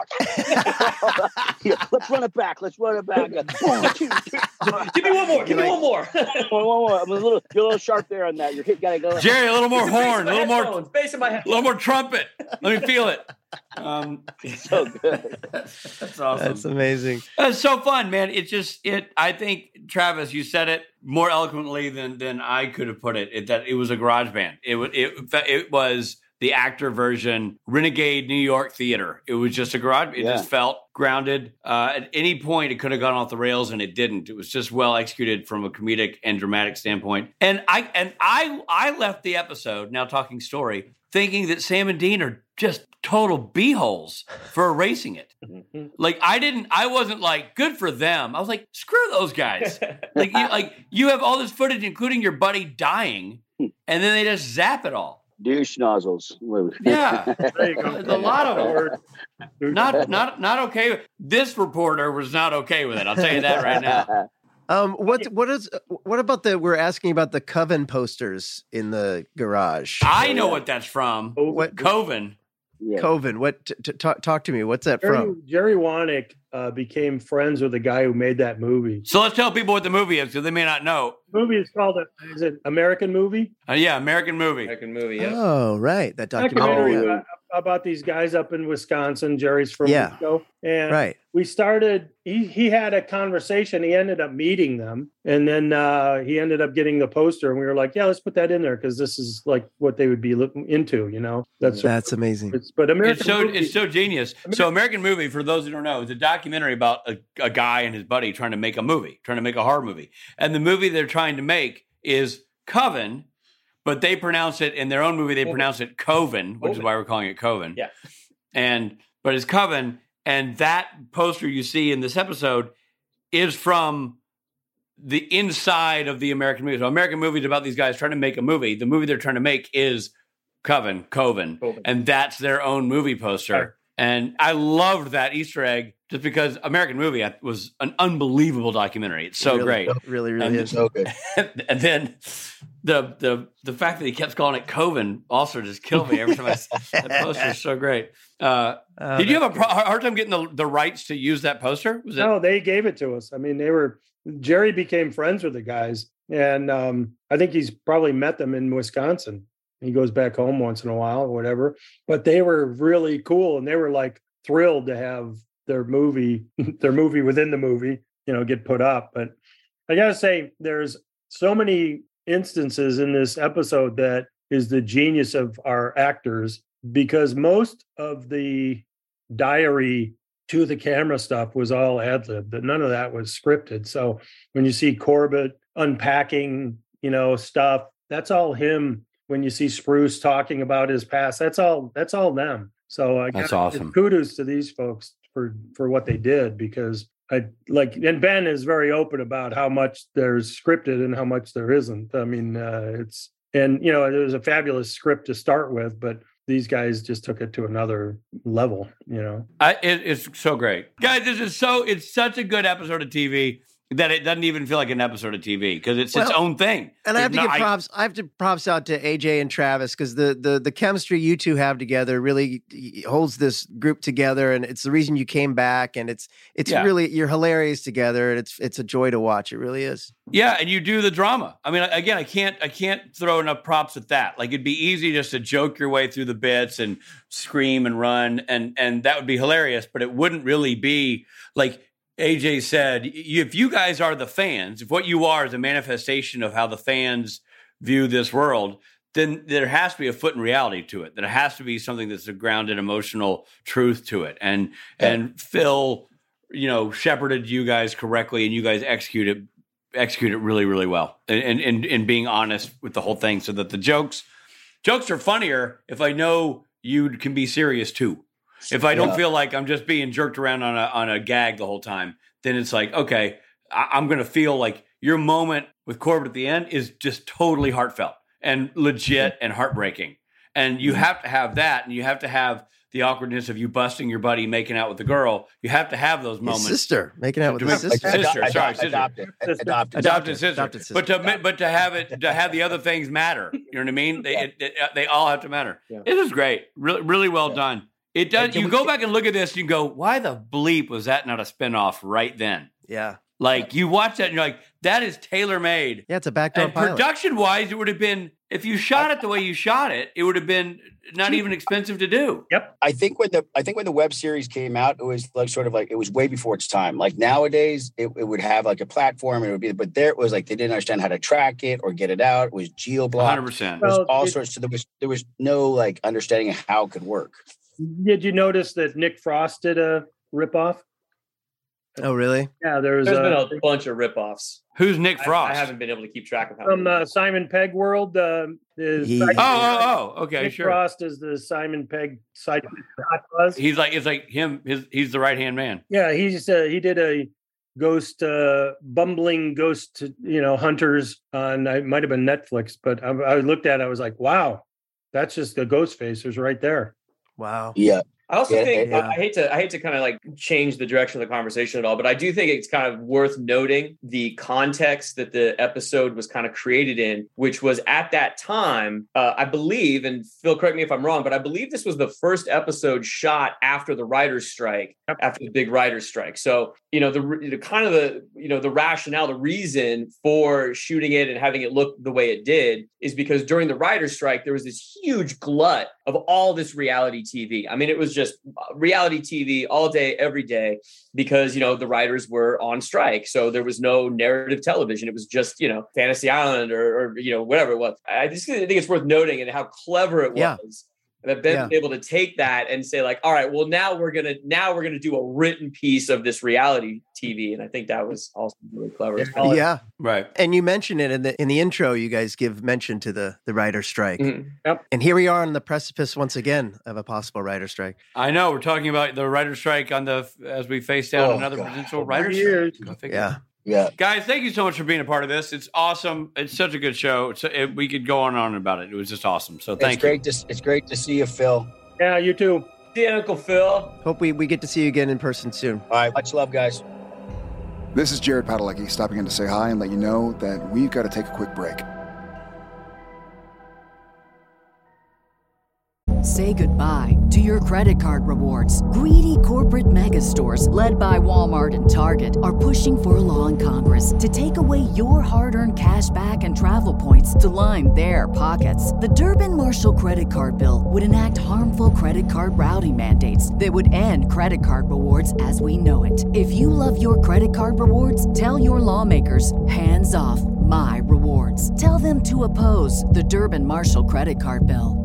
Yeah, let's run it back. Let's run it back. One, two, three, four. Give me one more. Give me Like- one more. one more. I'm a little, you're a little sharp there on that. Your hit gotta go. Jerry, a little more horn, a little more, Bass in my head. a little more trumpet. Let me feel it. Um, So good. that's awesome. That's amazing. That's so fun, man. It just it. I think Travis, you said it more eloquently than than I could have put it. it that it was a garage band. It was it it was the actor version, Renegade New York Theater. It was just a garage. It Yeah. just felt grounded. Uh, at any point, it could have gone off the rails, and it didn't. It was just well executed from a comedic and dramatic standpoint. And I and I I left the episode, now talking story, thinking that Sam and Dean are just total b-holes for erasing it. Like I didn't, I wasn't like, good for them. I was like, screw those guys. Like you, like you have all this footage, including your buddy dying, and then they just zap it all. Douche nozzles. Yeah, There you go. there's a lot of them. Word. Not, not, not okay. This reporter was not okay with it. I'll tell you that right now. Um, what what is what about the? We're asking about the Coven posters in the garage. I know what that's from. What Coven. Yeah. Coven? What? T- t- talk, talk to me. What's that Jerry, from? Jerry Wannick uh, became friends with the guy who made that movie. So let's tell people what the movie is, because they may not know. The movie is called, a, is it American Movie? Uh, yeah, American movie. American movie, yeah. Oh, right, that documentary. Documentary yeah. about, about these guys up in Wisconsin. Jerry's from Yeah. Wisco. And Right. we started, he, he had a conversation. He ended up meeting them. And then uh, he ended up getting the poster. And we were like, yeah, let's put that in there because this is like what they would be looking into, you know? That's That's amazing. It's, but American It's so Movie, it's so genius. So American Movie, for those who don't know, is a documentary about a, a guy and his buddy trying to make a movie, trying to make a horror movie. And the movie they're trying to make is Coven, but they pronounce it in their own movie, they pronounce it Coven, which is Coven. why we're calling it Coven. Yeah. And but it's Coven, and that poster you see in this episode is from the inside of the American movie. So American Movie is about these guys trying to make a movie. The movie they're trying to make is Coven, Coven, Coven. and that's their own movie poster. Right. And I loved that Easter egg just because American Movie was an unbelievable documentary. It's so Really- great. It really, really And- is. Okay. And then the the the fact that he kept calling it Coven also just killed me every time I saw that poster. Is so great. Uh, Oh, did you have a that's pro- hard time getting the, the rights to use that poster? Was it? no, they gave it to us. I mean, they were, Jerry became friends with the guys. And um, I think he's probably met them in Wisconsin. He goes back home once in a while or whatever. But they were really cool. And they were like thrilled to have their movie, their movie within the movie, you know, get put up. But I got to say, there's so many instances in this episode that is the genius of our actors, because most of the diary to the camera stuff was all ad-lib, that none of that was scripted. So when you see Corbett unpacking, you know, stuff, that's all him. When you see Spruce talking about his past, that's all, that's all them. So I That's gotta awesome. give kudos to these folks for, for what they did, because I like, and Ben is very open about how much there's scripted and how much there isn't. I mean, uh, it's, and you know, it was a fabulous script to start with, but these guys just took it to another level, you know. I, it, it's so great, guys. This is so. It's such a good episode of T V that it doesn't even feel like an episode of T V because it's its Well, own thing. And I have to There's give no- props. I, have to props out to A J and Travis because the the the chemistry you two have together really holds this group together, and it's the reason you came back. And it's it's Yeah. really you're hilarious together, and it's it's a joy to watch. It really is. Yeah, and you do the drama. I mean, again, I can't I can't throw enough props at that. Like it'd be easy just to joke your way through the bits and scream and run, and and that would be hilarious. But it wouldn't really be like A J said. You, if you guys are the fans, if what you are is a manifestation of how the fans view this world, then there has to be a foot in reality to it. There has to be something that's a grounded emotional truth to it. And and Phil, you know, shepherded you guys correctly, and you guys executed execute it really, really well, and and and being honest with the whole thing, so that the jokes jokes are funnier if I know you can be serious too. If I don't Yeah. feel like I'm just being jerked around on a on a gag the whole time, then it's like, okay, I, I'm going to feel like your moment with Corbett at the end is just totally heartfelt and legit and heartbreaking. And you have to have that, and you have to have the awkwardness of you busting your buddy making out with the girl. You have to have those moments. His sister making out with his sister. Sister, Ad- sorry, ad- sister. Adopted. Adopted. Adopted sister. Adopted sister. But to but to have it to have the other things matter. You know what I mean? They it, it, they all have to matter. Yeah. It is great. Really really well Yeah. done. It does. And can You we- go back and look at this, and you go, why the bleep was that not a spinoff right then? Yeah. Like you watch that, and you're like, that is tailor made. Yeah, it's a backdoor And pilot. production wise, it would have been if you shot it the way you shot it, it would have been not even expensive to do. Yep. I think when the I think when the web series came out, it was like sort of like it was way before its time. Like nowadays, it, it would have like a platform, and it would be, but there it was like they didn't understand how to track it or get it out. It was geo blocked. one hundred percent. There was Well, all it- sorts. So there was there was no like understanding of how it could work. Did you notice that Nick Frost did a ripoff? Oh, really? Yeah, there was There's been a, a bunch of ripoffs. Who's Nick I, Frost? I haven't been able to keep track of how from many. uh, Simon Pegg World. Uh, is He- Oh, oh, oh, okay, Nick sure. Frost is the Simon Pegg side. Hot Buzz. He's like it's like him. His he's the right hand man. Yeah, he's uh, he did a ghost, uh, bumbling ghost, you know, hunters on. It might have been Netflix, but I, I looked at it. I was like, wow, that's just the ghost facers right there. Wow. Yeah. I also Yeah, think yeah. I hate to I hate to kind of like change the direction of the conversation at all, but I do think it's kind of worth noting the context that the episode was kind of created in, which was at that time, uh, I believe, and Phil, correct me if I'm wrong, but I believe this was the first episode shot after the writers' strike, after the big writers' strike. So you know the, the kind of the you know the rationale, the reason for shooting it and having it look the way it did is because during the writers' strike there was this huge glut of all this reality T V. I mean, it was just reality T V all day, every day, because, you know, the writers were on strike. So there was no narrative television. It was just, you know, Fantasy Island or, or you know, whatever it was. I just think it's worth noting and how clever it Yeah. was that Ben Yeah. was able to take that and say like, all right, well, now we're going to, now we're going to do a written piece of this reality T V. And I think that was also really clever. as well. Yeah. Right. And you mentioned it in the in the intro. You guys give mention to the the writer's strike. Mhm. Yep. And here we are on the precipice once again of a possible writer's strike. I know we're talking about the writer's strike on the as we face down Oh, another God. potential writer's Years. strike. Go figure. Yeah. Yeah. Guys, thank you so much for being a part of this. It's awesome. It's such a good show. It's, it, we could go on and on about it. It was just awesome. So thank it's you. great to it's great to see you, Phil. Yeah, you too. See you, Uncle Phil. Hope we, we get to see you again in person soon. All right. Much love, guys. This is Jared Padalecki stopping in to say hi and let you know that we've got to take a quick break. Say goodbye to your credit card rewards. Greedy corporate mega stores, led by Walmart and Target, are pushing for a law in Congress to take away your hard-earned cash back and travel points to line their pockets. The Durbin-Marshall credit card bill would enact harmful credit card routing mandates that would end credit card rewards as we know it. If you love your credit card rewards, tell your lawmakers, hands off my rewards. Tell them to oppose the Durbin-Marshall credit card bill.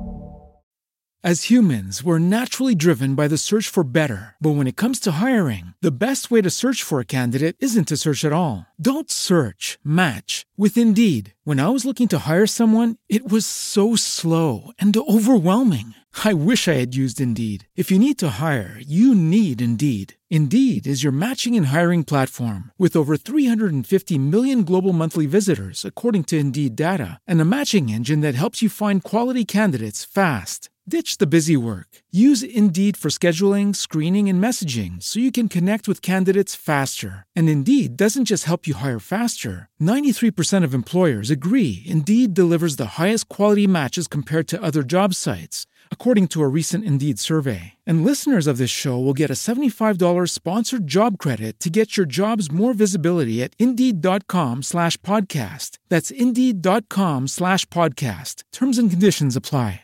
As humans, we're naturally driven by the search for better. But when it comes to hiring, the best way to search for a candidate isn't to search at all. Don't search, match with Indeed. When I was looking to hire someone, it was so slow and overwhelming. I wish I had used Indeed. If you need to hire, you need Indeed. Indeed is your matching and hiring platform with over three hundred fifty million global monthly visitors, according to Indeed data, and a matching engine that helps you find quality candidates fast. Ditch the busy work. Use Indeed for scheduling, screening, and messaging so you can connect with candidates faster. And Indeed doesn't just help you hire faster. ninety-three percent of employers agree Indeed delivers the highest quality matches compared to other job sites, according to a recent Indeed survey. And listeners of this show will get a seventy-five dollars sponsored job credit to get your jobs more visibility at Indeed.com slash podcast. That's Indeed.com slash podcast. Terms and conditions apply.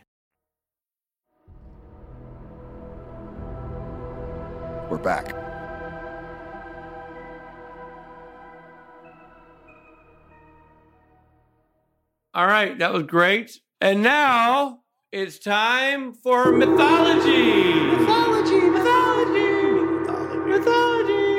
We're back. All right, that was great. And now it's time for mythology. Mythology, mythology, mythology.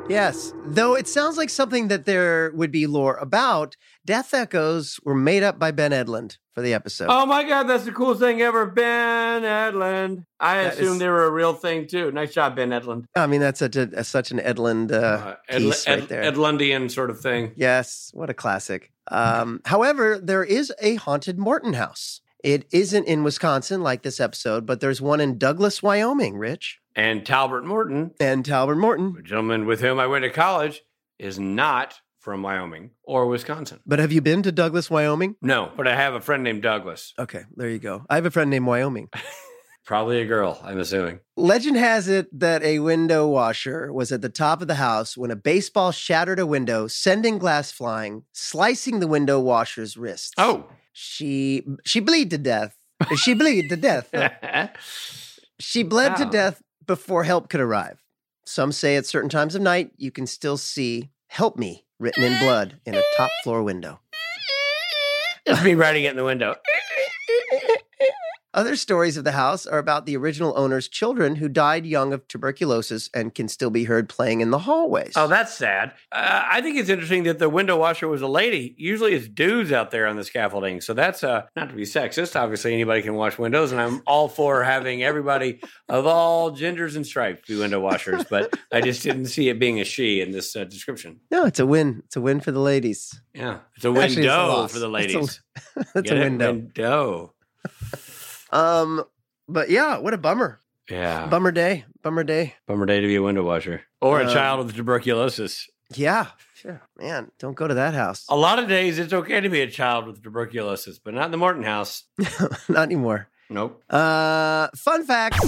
Yes, though it sounds like something that there would be lore about, death echoes were made up by Ben Edlund for the episode. Oh my God, that's the coolest thing ever. Ben Edlund. I That assumed is- they were a real thing too. Nice job, Ben Edlund. I mean, that's such, a, such an Edlund uh, Ed- piece Ed- right there. Edlundian sort of thing. Yes, what a classic. Um, however, there is a haunted Morton house. It isn't in Wisconsin like this episode, but there's one in Douglas, Wyoming, Rich. And Talbert Morton, And Talbert Morton. a gentleman with whom I went to college, is not from Wyoming or Wisconsin. But have you been to Douglas, Wyoming? No, but I have a friend named Douglas. Okay, there you go. I have a friend named Wyoming. Probably a girl, I'm assuming. Legend has it that a window washer was at the top of the house when a baseball shattered a window, sending glass flying, slicing the window washer's wrists. Oh. She she bleed to death. She bleed to death. She bled to Wow. death before help could arrive. Some say at certain times of night, you can still see "Help Me" written in blood in a top floor window. It's me writing it in the window. Other stories of the house are about the original owner's children who died young of tuberculosis and can still be heard playing in the hallways. Oh, that's sad. Uh, I think it's interesting that the window washer was a lady. Usually it's dudes out there on the scaffolding. So that's, uh, not to be sexist, obviously anybody can wash windows, and I'm all for having everybody of all genders and stripes be window washers, but I just didn't see it being a she in this uh, description. No, it's a win. It's a win for the ladies. Yeah, it's a Actually, it's a window loss. for the It's a- ladies. That's Get a it? window. Window. Um, but yeah, what a bummer. Yeah. Bummer day. Bummer day. Bummer day to be a window washer. Or a Um, child with tuberculosis. Yeah. Sure. Man, don't go to that house. A lot of days it's okay to be a child with tuberculosis, but not in the Morton house. Not anymore. Nope. Uh, fun fact.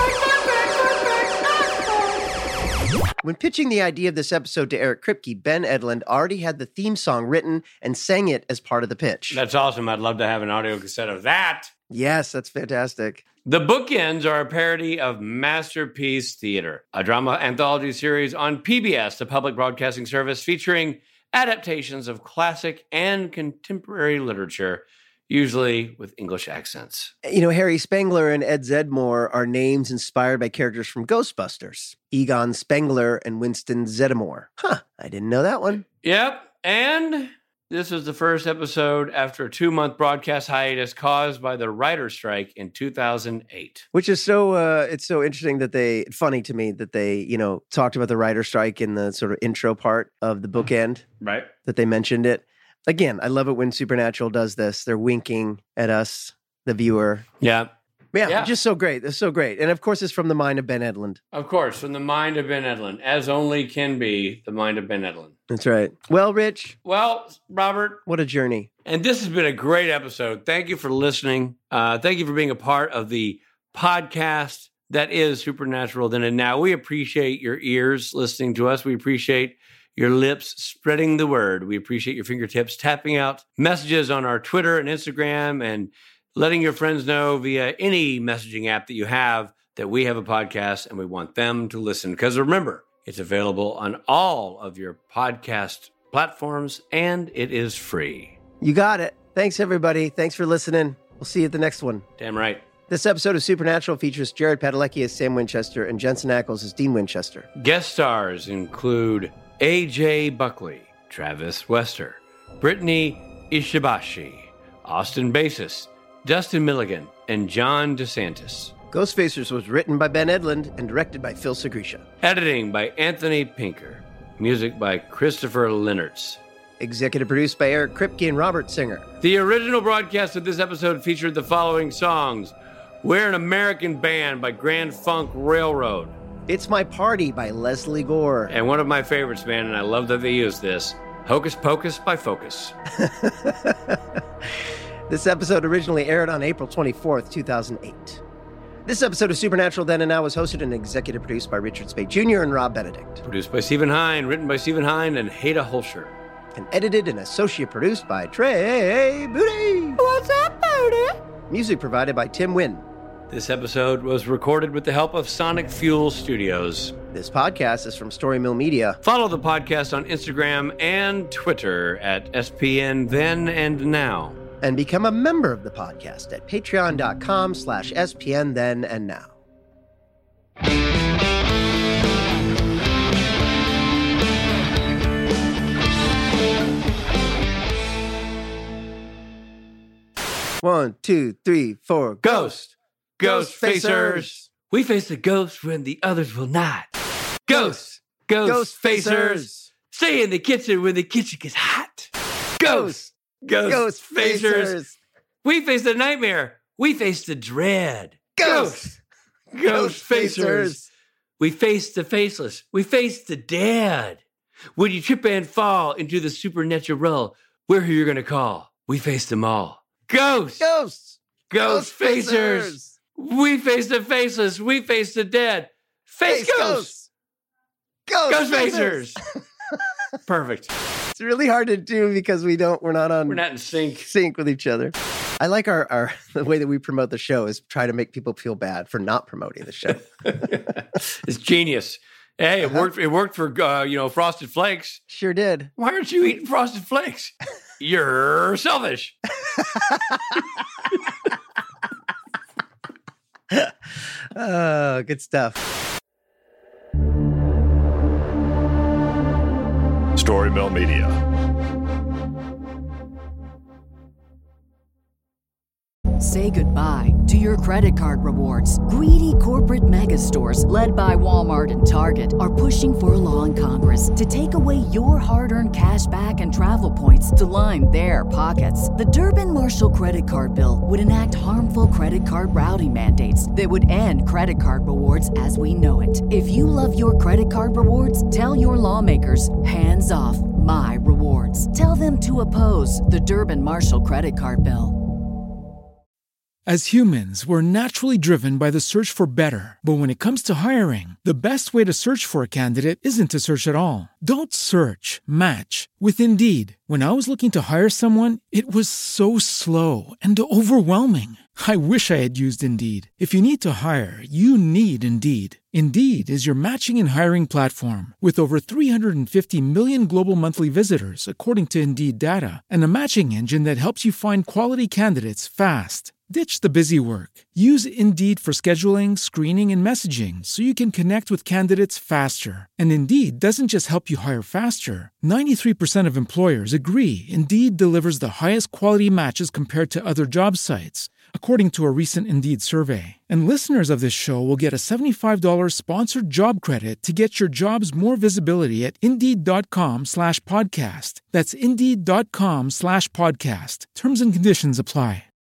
When pitching the idea of this episode to Eric Kripke, Ben Edlund already had the theme song written and sang it as part of the pitch. That's awesome. I'd love to have an audio cassette of that. Yes, that's fantastic. The Bookends are a parody of Masterpiece Theater, a drama anthology series on P B S, the public broadcasting service, featuring adaptations of classic and contemporary literature, usually with English accents. You know, Harry Spengler and Ed Zedmore are names inspired by characters from Ghostbusters. Egon Spengler and Winston Zeddemore. Huh, I didn't know that one. Yep. And this was the first episode after a two-month broadcast hiatus caused by the writer's strike in two thousand eight. Which is so, uh, it's so interesting that they, funny to me that they, you know, talked about the writer's strike in the sort of intro part of the bookend. Right. That they mentioned it. Again, I love it when Supernatural does this. They're winking at us, the viewer. Yeah. Yeah, Yeah. just so great. It's so great. And of course, it's from the mind of Ben Edlund. Of course, from the mind of Ben Edlund, as only can be the mind of Ben Edlund. That's right. Well, Rich. Well, Robert. What a journey. And this has been a great episode. Thank you for listening. Uh, thank you for being a part of the podcast that is Supernatural Then and Now. We appreciate your ears listening to us. We appreciate your lips spreading the word. We appreciate your fingertips tapping out messages on our Twitter and Instagram and letting your friends know via any messaging app that you have that we have a podcast and we want them to listen. Because remember, it's available on all of your podcast platforms and it is free. You got it. Thanks, everybody. Thanks for listening. We'll see you at the next one. Damn right. This episode of Supernatural features Jared Padalecki as Sam Winchester and Jensen Ackles as Dean Winchester. Guest stars include A J Buckley, Travis Wester, Brittany Ishibashi, Austin Basis, Dustin Milligan, and John DeSantis. Ghostfacers was written by Ben Edlund and directed by Phil Segresha. Editing by Anthony Pinker. Music by Christopher Lennertz. Executive produced by Eric Kripke and Robert Singer. The original broadcast of this episode featured the following songs: We're an American Band by Grand Funk Railroad. It's My Party by Leslie Gore. And one of my favorites, man, and I love that they use this, Hocus Pocus by Focus. This episode originally aired on April twenty-fourth, two thousand eight. This episode of Supernatural Then and Now was hosted and executive produced by Richard Spade Junior and Rob Benedict. Produced by Stephen Hine, written by Stephen Hine and Haida Holscher. And edited and associate produced by Trey Booty. What's up, Booty? Music provided by Tim Wynn. This episode was recorded with the help of Sonic Fuel Studios. This podcast is from Story Mill Media. Follow the podcast on Instagram and Twitter at S P N Then and Now. And become a member of the podcast at patreon.com slash SPN Then and Now. One, two, three, four. Ghost. Ghost, Ghost facers. facers. We face the ghost when the others will not. Ghost. Ghost, Ghost facers. facers. Stay in the kitchen when the kitchen gets hot. Ghost. Ghost, Ghost facers. facers. We face the nightmare. We face the dread. Ghost. Ghost, Ghost facers. facers. We face the faceless. We face the dead. When you trip and fall into the supernatural, we're who you're going to call. We face them all. Ghosts. Ghosts. Ghost, Ghost facers. facers. We face the faceless. We face the dead. Face, Face ghosts. Ghost, Ghost facers. facers. Perfect. It's really hard to do because we don't, we're not on We're not in sync. sync with each other. I like our, our, the way that we promote the show is try to make people feel bad for not promoting the show. It's genius. Hey, it worked. It worked for uh, you know Frosted Flakes. Sure did. Why aren't you eating Frosted Flakes? You're selfish. Oh, good stuff. Storymill Media. Say goodbye to your credit card rewards. Greedy corporate mega stores, led by Walmart and Target, are pushing for a law in Congress to take away your hard-earned cash back and travel points to line their pockets. The Durbin-Marshall credit card bill would enact harmful credit card routing mandates that would end credit card rewards as we know it. If you love your credit card rewards, tell your lawmakers, hands off my rewards. Tell them to oppose the Durbin-Marshall credit card bill. As humans, we're naturally driven by the search for better. But when it comes to hiring, the best way to search for a candidate isn't to search at all. Don't search, match with Indeed. When I was looking to hire someone, it was so slow and overwhelming. I wish I had used Indeed. If you need to hire, you need Indeed. Indeed is your matching and hiring platform with over three hundred fifty million global monthly visitors, according to Indeed data, and a matching engine that helps you find quality candidates fast. Ditch the busy work. Use Indeed for scheduling, screening, and messaging so you can connect with candidates faster. And Indeed doesn't just help you hire faster. ninety-three percent of employers agree Indeed delivers the highest quality matches compared to other job sites, according to a recent Indeed survey. And listeners of this show will get a seventy-five dollars sponsored job credit to get your jobs more visibility at Indeed.com slash podcast. That's Indeed.com slash podcast. Terms and conditions apply.